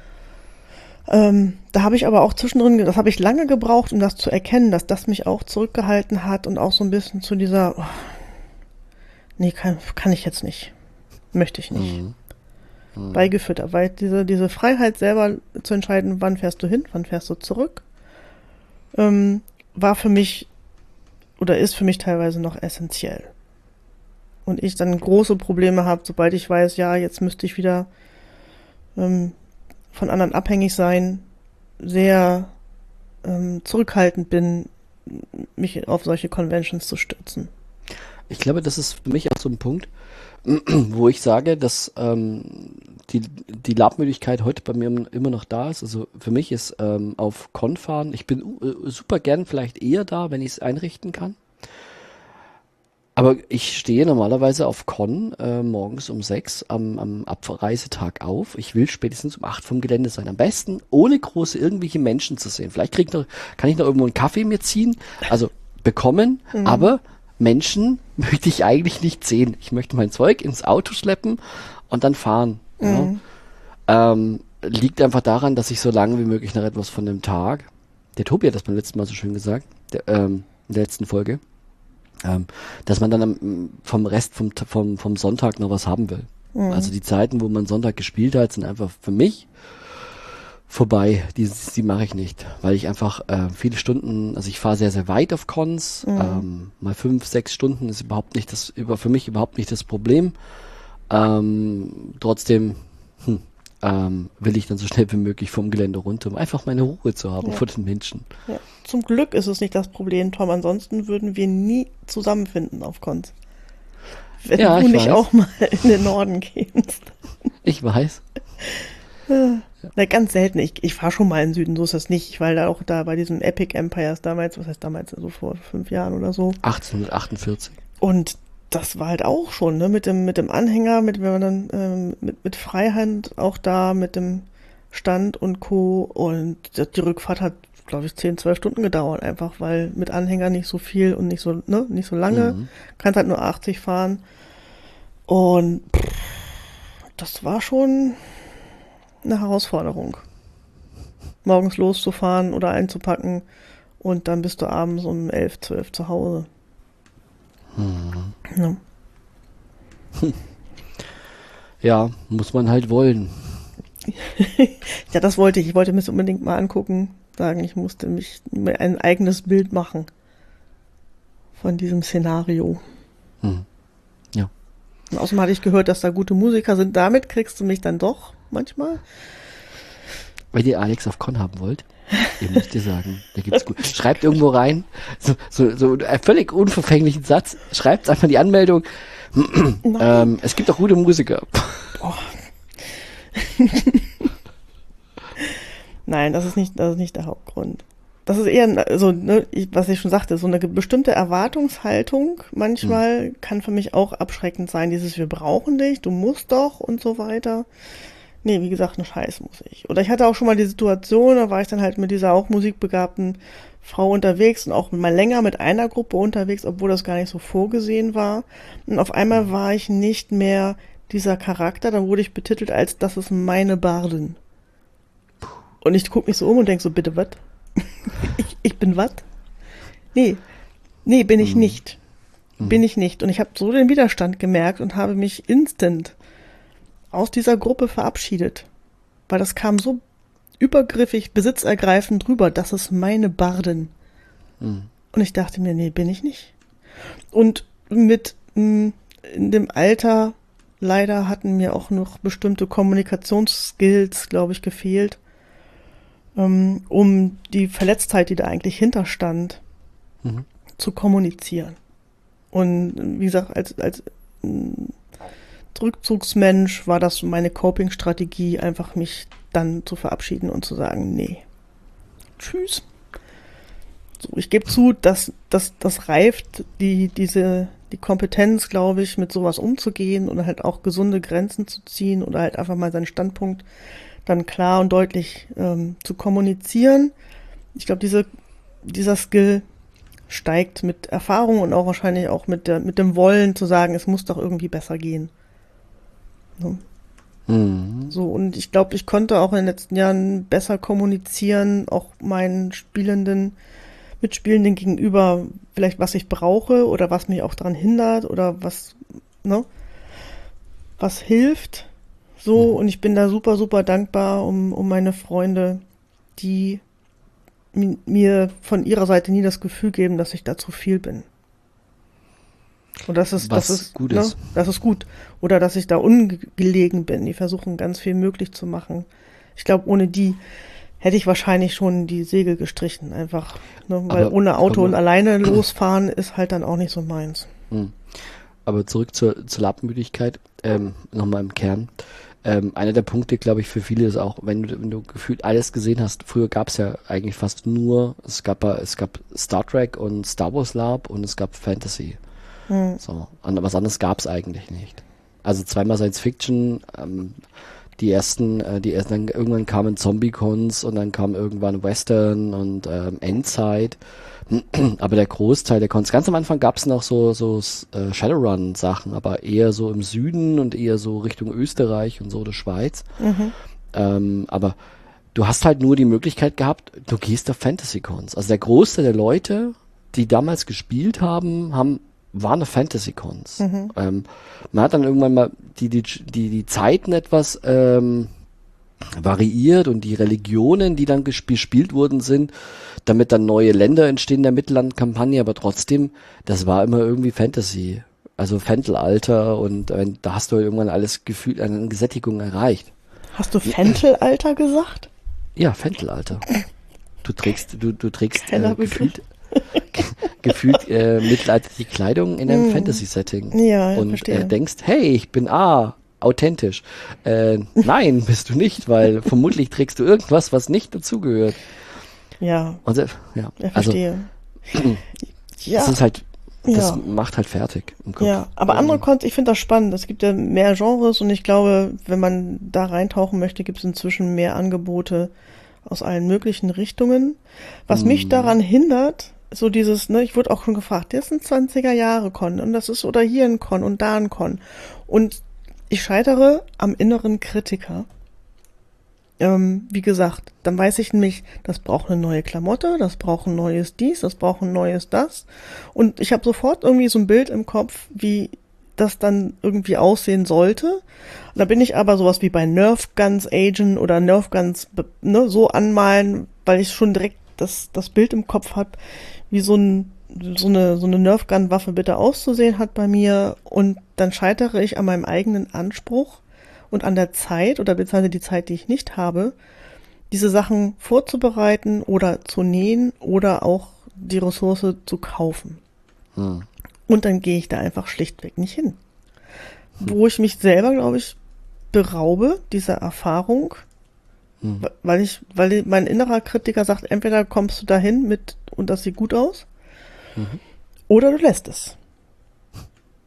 [SPEAKER 2] Ähm, da habe ich aber auch zwischendrin, das habe ich lange gebraucht, um das zu erkennen, dass das mich auch zurückgehalten hat und auch so ein bisschen zu dieser, oh, nee, kann, kann ich jetzt nicht. Möchte ich nicht.
[SPEAKER 1] Mhm. Mhm.
[SPEAKER 2] Beigeführt habe, weil diese, diese Freiheit selber zu entscheiden, wann fährst du hin, wann fährst du zurück, ähm, war für mich oder ist für mich teilweise noch essentiell. Und ich dann große Probleme habe, sobald ich weiß, ja, jetzt müsste ich wieder ähm, von anderen abhängig sein, sehr ähm, zurückhaltend bin, mich auf solche Conventions zu stürzen.
[SPEAKER 1] Ich glaube, das ist für mich auch so ein Punkt, wo ich sage, dass ähm, die, die Labmüdigkeit heute bei mir immer noch da ist. Also für mich ist ähm, auf Con fahren, ich bin äh, super gern vielleicht eher da, wenn ich es einrichten kann. Aber ich stehe normalerweise auf Con äh, morgens um sechs am, am Abreisetag auf. Ich will spätestens um acht vom Gelände sein. Am besten ohne große irgendwelche Menschen zu sehen. Vielleicht krieg ich noch, kann ich noch irgendwo einen Kaffee mir ziehen, also bekommen,
[SPEAKER 2] Mhm.
[SPEAKER 1] aber Menschen möchte ich eigentlich nicht sehen. Ich möchte mein Zeug ins Auto schleppen und dann fahren.
[SPEAKER 2] Mhm.
[SPEAKER 1] Ja. Ähm, liegt einfach daran, dass ich so lange wie möglich noch etwas von dem Tag, der Tobi hat das beim letzten Mal so schön gesagt, der, ähm, in der letzten Folge, ähm, dass man dann am, vom Rest vom, vom, vom Sonntag noch was haben will.
[SPEAKER 2] Mhm.
[SPEAKER 1] Also die Zeiten, wo man Sonntag gespielt hat, sind einfach für mich vorbei. Die, die mache ich nicht, weil ich einfach äh, viele Stunden, also ich fahre sehr, sehr weit auf Cons,
[SPEAKER 2] Mhm.
[SPEAKER 1] ähm, mal fünf, sechs Stunden ist überhaupt nicht das, über, für mich überhaupt nicht das Problem. Ähm, trotzdem hm, ähm, will ich dann so schnell wie möglich vom Gelände runter, um einfach meine Ruhe zu haben
[SPEAKER 2] Ja.
[SPEAKER 1] vor den Menschen.
[SPEAKER 2] Ja. Zum Glück ist es nicht das Problem, Tom. Ansonsten würden wir nie zusammenfinden auf Cons. Wenn
[SPEAKER 1] Ja,
[SPEAKER 2] du
[SPEAKER 1] ich
[SPEAKER 2] nicht
[SPEAKER 1] weiß.
[SPEAKER 2] auch mal in den Norden gehst.
[SPEAKER 1] Ich weiß.
[SPEAKER 2] Na, ganz selten. Ich, ich fahre schon mal in den Süden, so ist das nicht. Ich war da auch da bei diesem Epic Empires damals, was heißt damals, so vor fünf Jahren oder so.
[SPEAKER 1] achtzehnhundertachtundvierzig.
[SPEAKER 2] Und das war halt auch schon, ne, mit dem, mit dem Anhänger, mit, wenn man dann, ähm, mit, mit Freihand auch da, mit dem Stand und Co. Und die die Rückfahrt hat, glaube ich, zehn, zwölf Stunden gedauert, einfach, weil mit Anhänger nicht so viel und nicht so, ne, nicht so lange.
[SPEAKER 1] Mhm.
[SPEAKER 2] Kannst halt nur achtzig fahren. Und pff, das war schon eine Herausforderung. Morgens loszufahren oder einzupacken und dann bist du abends um elf, zwölf zu Hause.
[SPEAKER 1] Mhm.
[SPEAKER 2] Ja.
[SPEAKER 1] Ja, muss man halt wollen.
[SPEAKER 2] Ja, das wollte ich. Ich wollte mir das unbedingt mal angucken. Sagen, ich musste mich mir ein eigenes Bild machen von diesem Szenario.
[SPEAKER 1] Mhm. Ja.
[SPEAKER 2] Und außerdem hatte ich gehört, dass da gute Musiker sind. Damit kriegst du mich dann doch manchmal.
[SPEAKER 1] Wenn ihr Alex auf Con haben wollt, ihr müsst ihr sagen, da gibt's gut. Schreibt irgendwo rein, so, so, so einen völlig unverfänglichen Satz, schreibt einfach die Anmeldung. ähm, es gibt auch gute Musiker.
[SPEAKER 2] Oh. Nein, das ist nicht, das ist nicht der Hauptgrund. Das ist eher, also, ne, ich, was ich schon sagte, so eine ge- bestimmte Erwartungshaltung manchmal kann für mich auch abschreckend sein. Dieses, wir brauchen dich, du musst doch und so weiter. Nee, wie gesagt, eine Scheißmusik. Oder ich hatte auch schon mal die Situation, da war ich dann halt mit dieser auch musikbegabten Frau unterwegs und auch mal länger mit einer Gruppe unterwegs, obwohl das gar nicht so vorgesehen war. Und auf einmal war ich nicht mehr dieser Charakter, dann wurde ich betitelt als, das ist meine Bardin. Und ich gucke mich so um und denke so, bitte was? ich, ich bin was? Nee, nee, bin ich
[SPEAKER 1] Mhm.
[SPEAKER 2] nicht. Bin ich nicht. Und ich habe so den Widerstand gemerkt und habe mich instant aus dieser Gruppe verabschiedet. Weil das kam so übergriffig, besitzergreifend drüber. Das ist meine Bardin.
[SPEAKER 1] Mhm.
[SPEAKER 2] Und ich dachte mir, nee, bin ich nicht. Und mit mh, in dem Alter, leider hatten mir auch noch bestimmte Kommunikationsskills, glaube ich, gefehlt, ähm, um die Verletztheit, die da eigentlich hinterstand,
[SPEAKER 1] Mhm.
[SPEAKER 2] zu kommunizieren. Und wie gesagt, als, als mh, Rückzugsmensch war das meine Coping-Strategie, einfach mich dann zu verabschieden und zu sagen, nee, tschüss. So, ich gebe zu, dass dass das reift, die diese die Kompetenz, glaube ich, mit sowas umzugehen und halt auch gesunde Grenzen zu ziehen oder halt einfach mal seinen Standpunkt dann klar und deutlich ähm, zu kommunizieren. Ich glaube, diese dieser Skill steigt mit Erfahrung und auch wahrscheinlich auch mit der mit dem Wollen zu sagen, es muss doch irgendwie besser gehen. So.
[SPEAKER 1] Mhm.
[SPEAKER 2] So, und ich glaube, ich konnte auch in den letzten Jahren besser kommunizieren, auch meinen Spielenden, Mitspielenden gegenüber, vielleicht was ich brauche oder was mich auch daran hindert oder was, ne, was hilft. So,
[SPEAKER 1] Mhm.
[SPEAKER 2] und ich bin da super, super dankbar um, um meine Freunde, die mi- mir von ihrer Seite nie das Gefühl geben, dass ich da zu viel bin. Und das ist, das
[SPEAKER 1] Was
[SPEAKER 2] ist,
[SPEAKER 1] gut
[SPEAKER 2] ne,
[SPEAKER 1] ist.
[SPEAKER 2] das ist gut. Oder dass ich da ungelegen bin. Die versuchen ganz viel möglich zu machen. Ich glaube, ohne die hätte ich wahrscheinlich schon die Segel gestrichen. Einfach, ne, weil
[SPEAKER 1] Aber
[SPEAKER 2] ohne Auto
[SPEAKER 1] komm
[SPEAKER 2] und
[SPEAKER 1] mal,
[SPEAKER 2] alleine losfahren ist halt dann auch nicht so meins.
[SPEAKER 1] mhm. Aber zurück zur, zur Lappenmüdigkeit, ähm, nochmal im Kern. Ähm, einer der Punkte, glaube ich, für viele ist auch, wenn du, wenn du gefühlt alles gesehen hast, früher gab es ja eigentlich fast nur, es gab, ja- es gab Star Trek und Star Wars Lab und es gab Fantasy.
[SPEAKER 2] Hm.
[SPEAKER 1] So, an, was anderes gab es eigentlich nicht. Also zweimal Science Fiction, ähm, die ersten, äh, die ersten, dann irgendwann kamen Zombie-Cons und dann kam irgendwann Western und ähm, Endzeit. Aber der Großteil der Cons, ganz am Anfang gab es noch so, so äh, Shadowrun-Sachen, aber eher so im Süden und eher so Richtung Österreich und so oder Schweiz.
[SPEAKER 2] Mhm.
[SPEAKER 1] Ähm, aber du hast halt nur die Möglichkeit gehabt, du gehst auf Fantasy-Cons. Also der Großteil der Leute, die damals gespielt haben, haben waren auf Fantasy-Cons.
[SPEAKER 2] Mhm.
[SPEAKER 1] Ähm, man hat dann irgendwann mal die, die, die, die Zeiten etwas ähm, variiert und die Religionen, die dann gesp gespielt worden sind, damit dann neue Länder entstehen in der Mittellandkampagne, aber trotzdem, das war immer irgendwie Fantasy. Also Fentelalter und äh, da hast du halt irgendwann alles gefühlt an Gesättigung erreicht.
[SPEAKER 2] Hast du Fentelalter gesagt?
[SPEAKER 1] Ja, Fentelalter. Du trägst, du, du trägst
[SPEAKER 2] Keller
[SPEAKER 1] äh,
[SPEAKER 2] Begriff.
[SPEAKER 1] gefühlt, gefühlt äh, mittelalterliche Kleidung in einem
[SPEAKER 2] Hm.
[SPEAKER 1] Fantasy-Setting.
[SPEAKER 2] Ja, ja,
[SPEAKER 1] Und
[SPEAKER 2] verstehe.
[SPEAKER 1] äh, denkst, hey, ich bin ah, authentisch. Äh, nein, bist du nicht, weil vermutlich trägst du irgendwas, was nicht dazugehört.
[SPEAKER 2] Ja,
[SPEAKER 1] Und äh, ja,
[SPEAKER 2] ja,
[SPEAKER 1] also
[SPEAKER 2] verstehe.
[SPEAKER 1] das
[SPEAKER 2] Ja,
[SPEAKER 1] ist halt, das
[SPEAKER 2] ja.
[SPEAKER 1] macht halt fertig im Kopf.
[SPEAKER 2] Ja, aber andere
[SPEAKER 1] Ähm,
[SPEAKER 2] Cons, ich finde das spannend. Es gibt ja mehr Genres und ich glaube, wenn man da reintauchen möchte, gibt es inzwischen mehr Angebote aus allen möglichen Richtungen. Was mich daran hindert, ist so dieses, ne, ich wurde auch schon gefragt, das ist ein zwanziger Jahre Con und das ist oder hier ein Con und da ein Con. Und ich scheitere am inneren Kritiker. Ähm, wie gesagt, dann weiß ich nämlich, das braucht eine neue Klamotte, das braucht ein neues dies, das braucht ein neues das. Und ich habe sofort irgendwie so ein Bild im Kopf, wie das dann irgendwie aussehen sollte. Und da bin ich aber sowas wie bei Nerf Guns Agent oder Nerf Guns ne, so anmalen, weil ich schon direkt das, das Bild im Kopf habe, wie so, ein, so eine, so eine Nerf Gun Waffe bitte auszusehen hat bei mir. Und dann scheitere ich an meinem eigenen Anspruch und an der Zeit oder beziehungsweise die Zeit, die ich nicht habe, diese Sachen vorzubereiten oder zu nähen oder auch die Ressource zu kaufen.
[SPEAKER 1] hm.
[SPEAKER 2] Und dann gehe ich da einfach schlichtweg nicht hin. Wo ich mich selber, glaube ich, beraube dieser Erfahrung,
[SPEAKER 1] Hm.
[SPEAKER 2] weil ich, weil mein innerer Kritiker sagt, entweder kommst du dahin mit und das sieht gut aus,
[SPEAKER 1] Mhm.
[SPEAKER 2] oder du lässt es.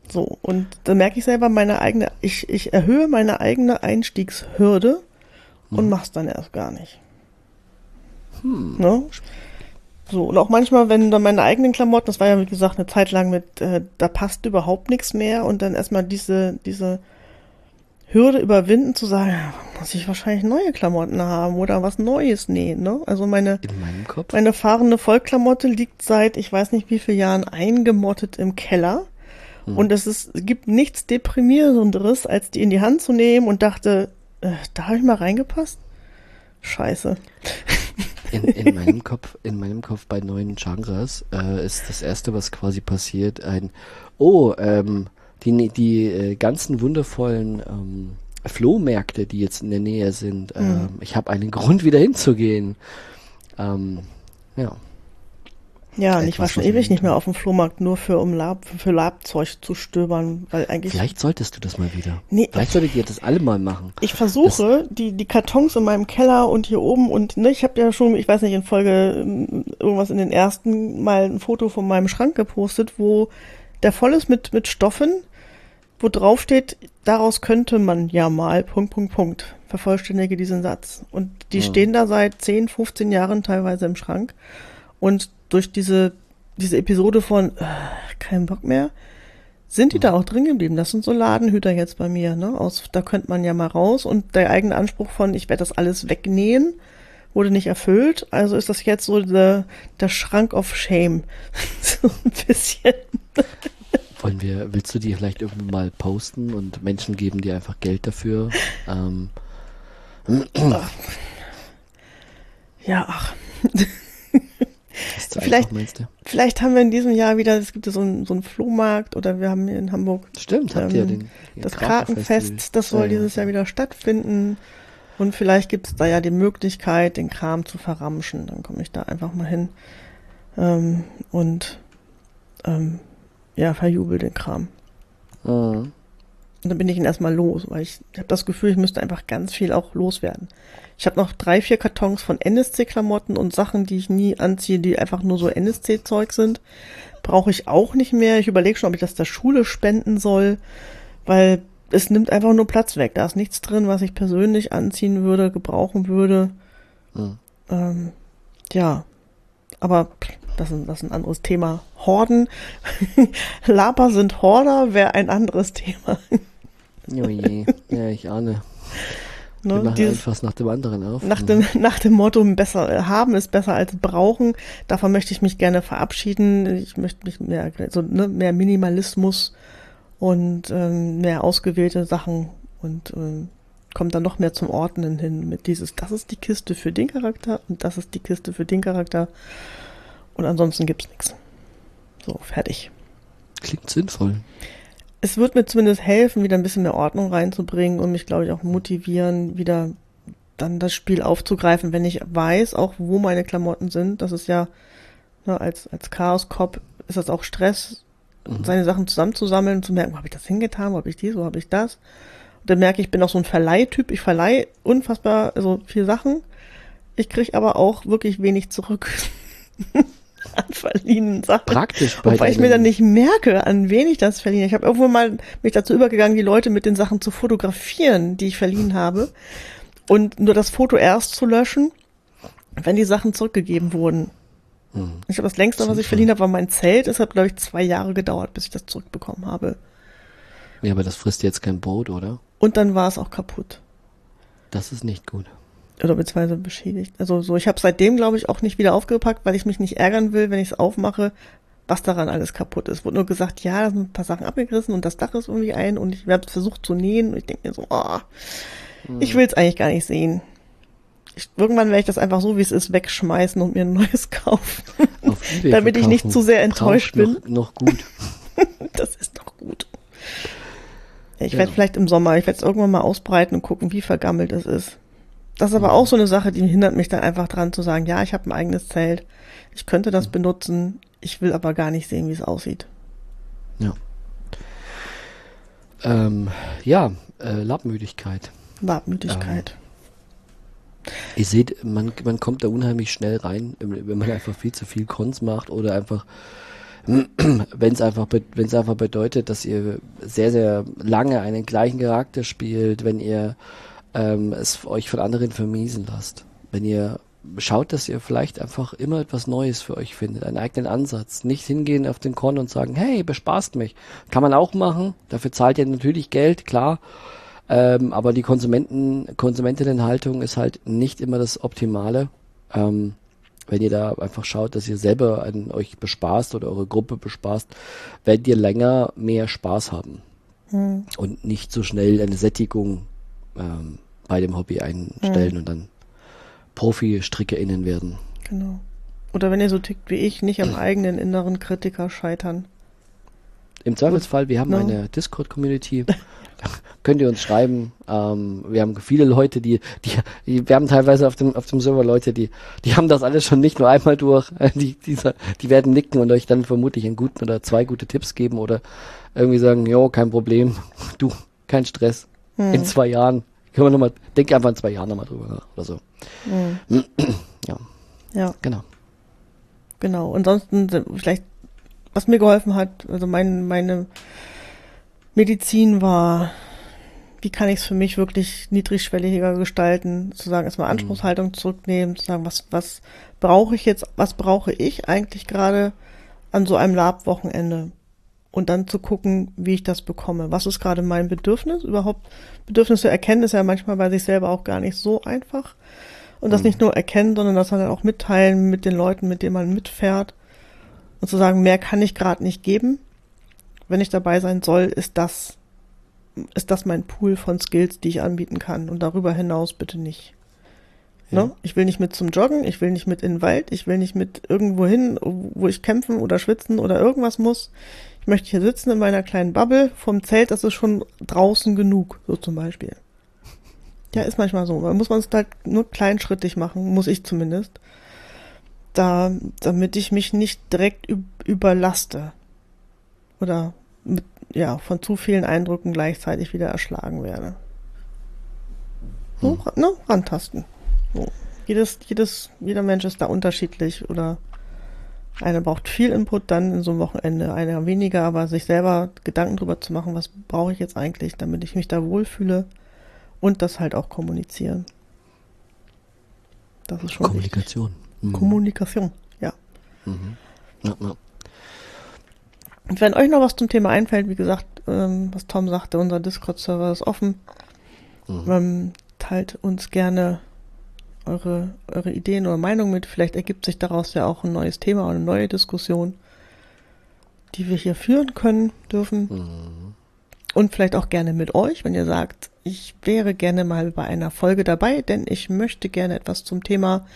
[SPEAKER 2] So, und da merke ich selber meine eigene, ich, ich erhöhe meine eigene Einstiegshürde und
[SPEAKER 1] Hm.
[SPEAKER 2] mach's dann erst gar nicht.
[SPEAKER 1] Hm.
[SPEAKER 2] Ne? So, und auch manchmal, wenn dann meine eigenen Klamotten, das war ja wie gesagt eine Zeit lang mit, äh, da passt überhaupt nichts mehr und dann erstmal diese, diese Hürde überwinden zu sagen, ja, muss ich wahrscheinlich neue Klamotten haben oder was Neues nähen, ne? Also meine,
[SPEAKER 1] In meinem Kopf?
[SPEAKER 2] meine fahrende Vollklamotte liegt seit ich weiß nicht wie vielen Jahren eingemottet im Keller.
[SPEAKER 1] Hm.
[SPEAKER 2] Und es ist, es gibt nichts Deprimierenderes, als die in die Hand zu nehmen und dachte, äh, da habe ich mal reingepasst? Scheiße.
[SPEAKER 1] In, in meinem Kopf, in meinem Kopf bei neuen Genres äh, ist das erste, was quasi passiert, ein Oh, ähm, die, die äh, ganzen wundervollen ähm, Flohmärkte, die jetzt in der Nähe sind, ähm,
[SPEAKER 2] Mhm.
[SPEAKER 1] ich habe einen Grund, wieder hinzugehen. Ähm, ja.
[SPEAKER 2] Ja, und ich
[SPEAKER 1] Etwas,
[SPEAKER 2] war schon
[SPEAKER 1] was
[SPEAKER 2] ewig
[SPEAKER 1] man
[SPEAKER 2] nicht mehr
[SPEAKER 1] tut.
[SPEAKER 2] auf dem Flohmarkt, nur für um Lab, für Labzeug zu stöbern, weil eigentlich.
[SPEAKER 1] Vielleicht solltest du das mal wieder.
[SPEAKER 2] Nee,
[SPEAKER 1] Vielleicht solltet ihr das alle mal machen.
[SPEAKER 2] ich versuche, die, die Kartons in meinem Keller und hier oben und ne, ich habe ja schon, ich weiß nicht, in Folge ähm, irgendwas in den ersten Mal ein Foto von meinem Schrank gepostet, wo der voll ist mit, mit Stoffen, wo drauf steht, daraus könnte man ja mal, Punkt, Punkt, Punkt, vervollständige diesen Satz. Und die
[SPEAKER 1] Ja.
[SPEAKER 2] stehen da seit zehn, fünfzehn Jahren teilweise im Schrank. Und durch diese, diese Episode von äh, kein Bock mehr, sind die da auch drin geblieben. Das sind so Ladenhüter jetzt bei mir, ne? Aus, da könnte man ja mal raus. Und der eigene Anspruch von, ich werde das alles wegnähen, wurde nicht erfüllt. Also ist das jetzt so der, der Schrank of Shame. So ein bisschen.
[SPEAKER 1] Wollen wir, willst du die vielleicht irgendwann mal posten und Menschen geben dir einfach Geld dafür? Ähm,
[SPEAKER 2] Ja, ach.
[SPEAKER 1] ist zu
[SPEAKER 2] Vielleicht-
[SPEAKER 1] einfach, meinst du?
[SPEAKER 2] Vielleicht haben wir in diesem Jahr wieder, es gibt ja so einen, so einen Flohmarkt oder wir haben hier in Hamburg
[SPEAKER 1] Stimmt, habt ihr
[SPEAKER 2] Ähm,
[SPEAKER 1] den, den
[SPEAKER 2] das
[SPEAKER 1] Krakenfestival.
[SPEAKER 2] Krakenfest, das soll
[SPEAKER 1] Ja, ja,
[SPEAKER 2] dieses Jahr
[SPEAKER 1] ja.
[SPEAKER 2] wieder stattfinden. Und vielleicht gibt es da ja die Möglichkeit, den Kram zu verramschen. Dann komme ich da einfach mal hin ähm, und ähm, ja, verjubel den Kram.
[SPEAKER 1] Mhm.
[SPEAKER 2] Und dann bin ich ihn erstmal los, weil ich, ich habe das Gefühl, ich müsste einfach ganz viel auch loswerden. Ich habe noch drei, vier Kartons von N S C-Klamotten und Sachen, die ich nie anziehe, die einfach nur so N S C-Zeug sind. Brauche ich auch nicht mehr. Ich überlege schon, ob ich das der Schule spenden soll, weil es nimmt einfach nur Platz weg. Da ist nichts drin, was ich persönlich anziehen würde, gebrauchen würde.
[SPEAKER 1] Mhm.
[SPEAKER 2] Ähm, ja, aber das ist, das ist ein anderes Thema. Horden, Laper sind Horder, wäre ein anderes Thema.
[SPEAKER 1] Oh je, ja, ich ahne. Wir
[SPEAKER 2] Ne?
[SPEAKER 1] machen
[SPEAKER 2] Dieses,
[SPEAKER 1] einfach was nach dem anderen auf.
[SPEAKER 2] nach, dem, nach dem Motto, besser äh, haben ist besser als brauchen. Davon möchte ich mich gerne verabschieden. Ich möchte mich mehr, so, ne, mehr Minimalismus und ähm, mehr ausgewählte Sachen und ähm, kommt dann noch mehr zum Ordnen hin mit dieses, das ist die Kiste für den Charakter und das ist die Kiste für den Charakter und ansonsten gibt's nichts. So, fertig.
[SPEAKER 1] Klingt sinnvoll.
[SPEAKER 2] Es wird mir zumindest helfen, wieder ein bisschen mehr Ordnung reinzubringen und mich, glaube ich, auch motivieren, wieder dann das Spiel aufzugreifen, wenn ich weiß, auch wo meine Klamotten sind. Das ist ja, ne, als, als Chaos-Cop ist das auch Stress,
[SPEAKER 1] Mhm.
[SPEAKER 2] seine Sachen zusammenzusammeln und zu merken, wo habe ich das hingetan, wo habe ich dies, wo habe ich das. Und dann merke ich, ich bin auch so ein Verleihtyp. Ich verleihe unfassbar, also viel Sachen. Ich kriege aber auch wirklich wenig zurück an verliehenen Sachen.
[SPEAKER 1] Praktisch bei
[SPEAKER 2] Wobei ich mir dann
[SPEAKER 1] deinem-
[SPEAKER 2] nicht merke, an wen ich das verliehen. Ich habe irgendwo mal mich dazu übergegangen, die Leute mit den Sachen zu fotografieren, die ich verliehen habe. Und nur das Foto erst zu löschen, wenn die Sachen zurückgegeben wurden.
[SPEAKER 1] Mhm.
[SPEAKER 2] Ich glaube, das längste, was ich
[SPEAKER 1] Sinnvoll.
[SPEAKER 2] verliehen habe, war mein Zelt. Es hat, glaube ich, zwei Jahre gedauert, bis ich das zurückbekommen habe.
[SPEAKER 1] Ja, aber das frisst jetzt kein Brot, oder?
[SPEAKER 2] Und dann war es auch kaputt.
[SPEAKER 1] Das ist nicht gut.
[SPEAKER 2] Oder beziehungsweise beschädigt. Also so, ich habe seitdem, glaube ich, auch nicht wieder aufgepackt, weil ich mich nicht ärgern will, wenn ich es aufmache, was daran alles kaputt ist. Wurde nur gesagt, ja, da sind ein paar Sachen abgerissen und das Dach ist irgendwie ein und ich habe versucht zu nähen und ich denke mir so, oh, ich will es eigentlich gar nicht sehen. Ich, irgendwann werde ich das einfach so, wie es ist, wegschmeißen und mir ein neues kaufen.
[SPEAKER 1] Auf eBay
[SPEAKER 2] Damit ich nicht
[SPEAKER 1] verkaufen.
[SPEAKER 2] zu sehr enttäuscht
[SPEAKER 1] Braucht
[SPEAKER 2] bin.
[SPEAKER 1] Noch, noch gut.
[SPEAKER 2] Das ist doch gut. Ich
[SPEAKER 1] Ja.
[SPEAKER 2] werde vielleicht im Sommer, ich werde es irgendwann mal ausbreiten und gucken, wie vergammelt es ist. Das ist aber auch so eine Sache, die hindert mich dann einfach dran zu sagen, ja, ich habe ein eigenes Zelt, ich könnte das benutzen, ich will aber gar nicht sehen, wie es aussieht.
[SPEAKER 1] Ja. Ähm, ja, äh, Labmüdigkeit.
[SPEAKER 2] Labmüdigkeit.
[SPEAKER 1] Ihr seht, man, man kommt da unheimlich schnell rein, wenn man einfach viel zu viel Cons macht oder einfach wenn es einfach, wenn es einfach bedeutet, dass ihr sehr, sehr lange einen gleichen Charakter spielt, wenn ihr ähm, es euch von anderen vermiesen lasst, wenn ihr schaut, dass ihr vielleicht einfach immer etwas Neues für euch findet, einen eigenen Ansatz, nicht hingehen auf den Con und sagen, hey, bespaßt mich, kann man auch machen, dafür zahlt ihr natürlich Geld, klar, ähm, aber die Konsumenten, Konsumentinnenhaltung ist halt nicht immer das Optimale. Ähm, wenn ihr da einfach schaut, dass ihr selber an euch bespaßt oder eure Gruppe bespaßt, werdet ihr länger mehr Spaß haben hm. und nicht so schnell eine Sättigung ähm, bei dem Hobby einstellen hm. und dann Profi-StrickerInnen werden.
[SPEAKER 2] Genau. Oder wenn ihr so tickt wie ich, nicht am eigenen inneren Kritiker scheitern.
[SPEAKER 1] Im Zweifelsfall, wir haben
[SPEAKER 2] no.
[SPEAKER 1] eine Discord-Community, könnt ihr uns schreiben. Ähm, wir haben viele Leute, die, die, die, wir haben teilweise auf dem, auf dem Server Leute, die, die haben das alles schon nicht nur einmal durch. Die, dieser, die werden nicken und euch dann vermutlich einen guten oder zwei gute Tipps geben oder irgendwie sagen, jo, kein Problem, du, kein Stress. Hm. In zwei Jahren können wir nochmal, denk einfach in zwei Jahren nochmal drüber nach oder so. Hm. Ja.
[SPEAKER 2] Ja.
[SPEAKER 1] Genau.
[SPEAKER 2] Genau. Ansonsten vielleicht, was mir geholfen hat, also mein, meine Medizin war, wie kann ich es für mich wirklich niedrigschwelliger gestalten, zu sagen, erstmal Anspruchshaltung zurücknehmen, zu sagen, was, was brauche ich jetzt, was brauche ich eigentlich gerade an so einem Lab-Wochenende? Und dann zu gucken, wie ich das bekomme. Was ist gerade mein Bedürfnis? Überhaupt Bedürfnisse erkennen ist ja manchmal bei sich selber auch gar nicht so einfach. Und das mhm. nicht nur erkennen, sondern das dann auch mitteilen mit den Leuten, mit denen man mitfährt. Und zu sagen, mehr kann ich gerade nicht geben. Wenn ich dabei sein soll, ist das, ist das mein Pool von Skills, die ich anbieten kann. Und darüber hinaus bitte nicht. Ja. Ne? Ich will nicht mit zum Joggen, ich will nicht mit in den Wald, ich will nicht mit irgendwo hin, wo ich kämpfen oder schwitzen oder irgendwas muss. Ich möchte hier sitzen in meiner kleinen Bubble vom Zelt, das ist schon draußen genug, so zum Beispiel. Ja, ist manchmal so. Da muss man es halt nur kleinschrittig machen, muss ich zumindest. Da, damit ich mich nicht direkt überlaste. Oder mit, ja, von zu vielen Eindrücken gleichzeitig wieder erschlagen werde. So, hm. ne, rantasten. So. Jedes, jedes, jeder Mensch ist da unterschiedlich oder einer braucht viel Input dann in so einem Wochenende, einer weniger, aber sich selber Gedanken drüber zu machen, was brauche ich jetzt eigentlich, damit ich mich da wohlfühle und das halt auch kommunizieren. Das ist schon
[SPEAKER 1] Kommunikation.
[SPEAKER 2] Mhm. Kommunikation, ja.
[SPEAKER 1] Mhm. Ja, ja.
[SPEAKER 2] Und wenn euch noch was zum Thema einfällt, wie gesagt, ähm, was Tom sagte, unser Discord-Server ist offen. Mhm. Ähm, teilt uns gerne eure, eure Ideen oder Meinungen mit. Vielleicht ergibt sich daraus ja auch ein neues Thema oder eine neue Diskussion, die wir hier führen können, dürfen. Mhm. Und vielleicht auch gerne mit euch, wenn ihr sagt, ich wäre gerne mal bei einer Folge dabei, denn ich möchte gerne etwas zum Thema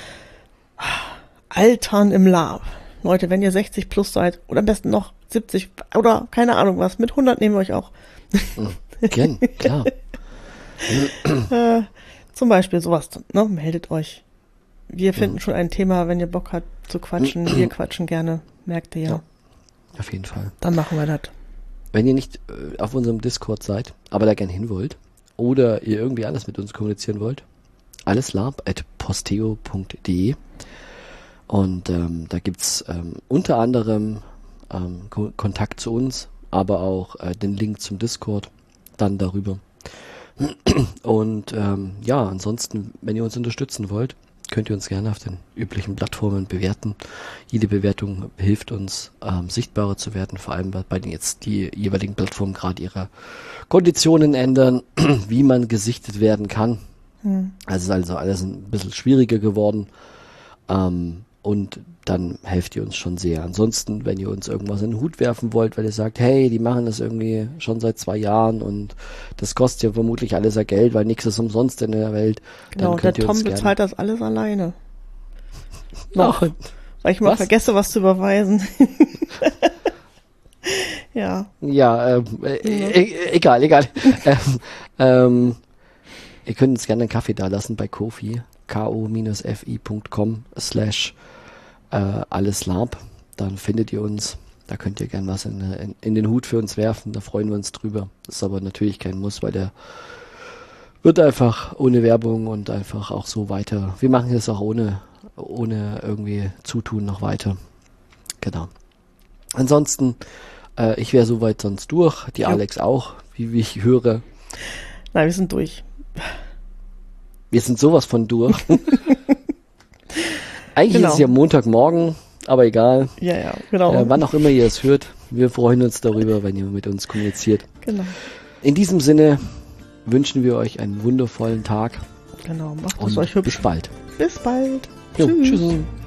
[SPEAKER 2] Altern im Lab. Leute, wenn ihr sechzig plus seid oder am besten noch siebzig oder keine Ahnung was, mit hundert nehmen wir euch auch.
[SPEAKER 1] Mhm. Gern, klar.
[SPEAKER 2] äh, Zum Beispiel sowas, ne? Meldet euch. Wir finden mhm. schon ein Thema, wenn ihr Bock habt zu quatschen. Wir quatschen gerne, merkt ihr ja.
[SPEAKER 1] ja. Auf jeden Fall.
[SPEAKER 2] Dann machen wir das.
[SPEAKER 1] Wenn ihr nicht äh, auf unserem Discord seid, aber da gerne hin wollt oder ihr irgendwie alles mit uns kommunizieren wollt, alleslab at posteo punkt de und ähm, da gibt's ähm, unter anderem ähm, Ko- Kontakt zu uns, aber auch äh, den Link zum Discord dann darüber. Und ähm, ja, ansonsten, wenn ihr uns unterstützen wollt, könnt ihr uns gerne auf den üblichen Plattformen bewerten. Jede Bewertung hilft uns, ähm, sichtbarer zu werden, vor allem bei, bei den jetzt die jeweiligen Plattformen gerade ihre Konditionen ändern, wie man gesichtet werden kann. Hm. Also ist also alles ein bisschen schwieriger geworden. Ähm, und dann helft ihr uns schon sehr. Ansonsten, wenn ihr uns irgendwas in den Hut werfen wollt, weil ihr sagt, hey, die machen das irgendwie schon seit zwei Jahren und das kostet ja vermutlich alles ja Geld, weil nichts ist umsonst in der Welt.
[SPEAKER 2] Genau,
[SPEAKER 1] dann könnt
[SPEAKER 2] der
[SPEAKER 1] ihr
[SPEAKER 2] Tom
[SPEAKER 1] uns
[SPEAKER 2] bezahlt
[SPEAKER 1] gerne
[SPEAKER 2] das alles alleine.
[SPEAKER 1] Noch.
[SPEAKER 2] Noch. Weil ich mal
[SPEAKER 1] Was?
[SPEAKER 2] vergesse, was zu überweisen. ja.
[SPEAKER 1] Ja, ähm, äh, äh, egal, egal. ähm, ähm, ihr könnt uns gerne einen Kaffee da lassen bei Ko-fi, ko-fi punkt com slash alleslab. Dann findet ihr uns. Da könnt ihr gerne was in, in, in den Hut für uns werfen. Da freuen wir uns drüber. Das ist aber natürlich kein Muss, weil der wird einfach ohne Werbung und einfach auch so weiter. Wir machen es auch ohne, ohne irgendwie Zutun noch weiter. Genau. Ansonsten, äh, ich wäre soweit sonst durch, die
[SPEAKER 2] Ja.
[SPEAKER 1] Alex auch, wie, wie ich höre.
[SPEAKER 2] Nein, wir sind durch.
[SPEAKER 1] Wir sind sowas von durch. Eigentlich
[SPEAKER 2] Genau.
[SPEAKER 1] ist es ja Montagmorgen, aber egal.
[SPEAKER 2] Ja, ja, genau.
[SPEAKER 1] Äh, wann auch immer ihr es hört, wir freuen uns darüber, wenn ihr mit uns kommuniziert.
[SPEAKER 2] Genau.
[SPEAKER 1] In diesem Sinne wünschen wir euch einen wundervollen Tag
[SPEAKER 2] Genau. Macht es
[SPEAKER 1] und
[SPEAKER 2] euch hübsch.
[SPEAKER 1] bis bald.
[SPEAKER 2] Bis bald.
[SPEAKER 1] Jo,
[SPEAKER 2] Tschüss.
[SPEAKER 1] tschüss.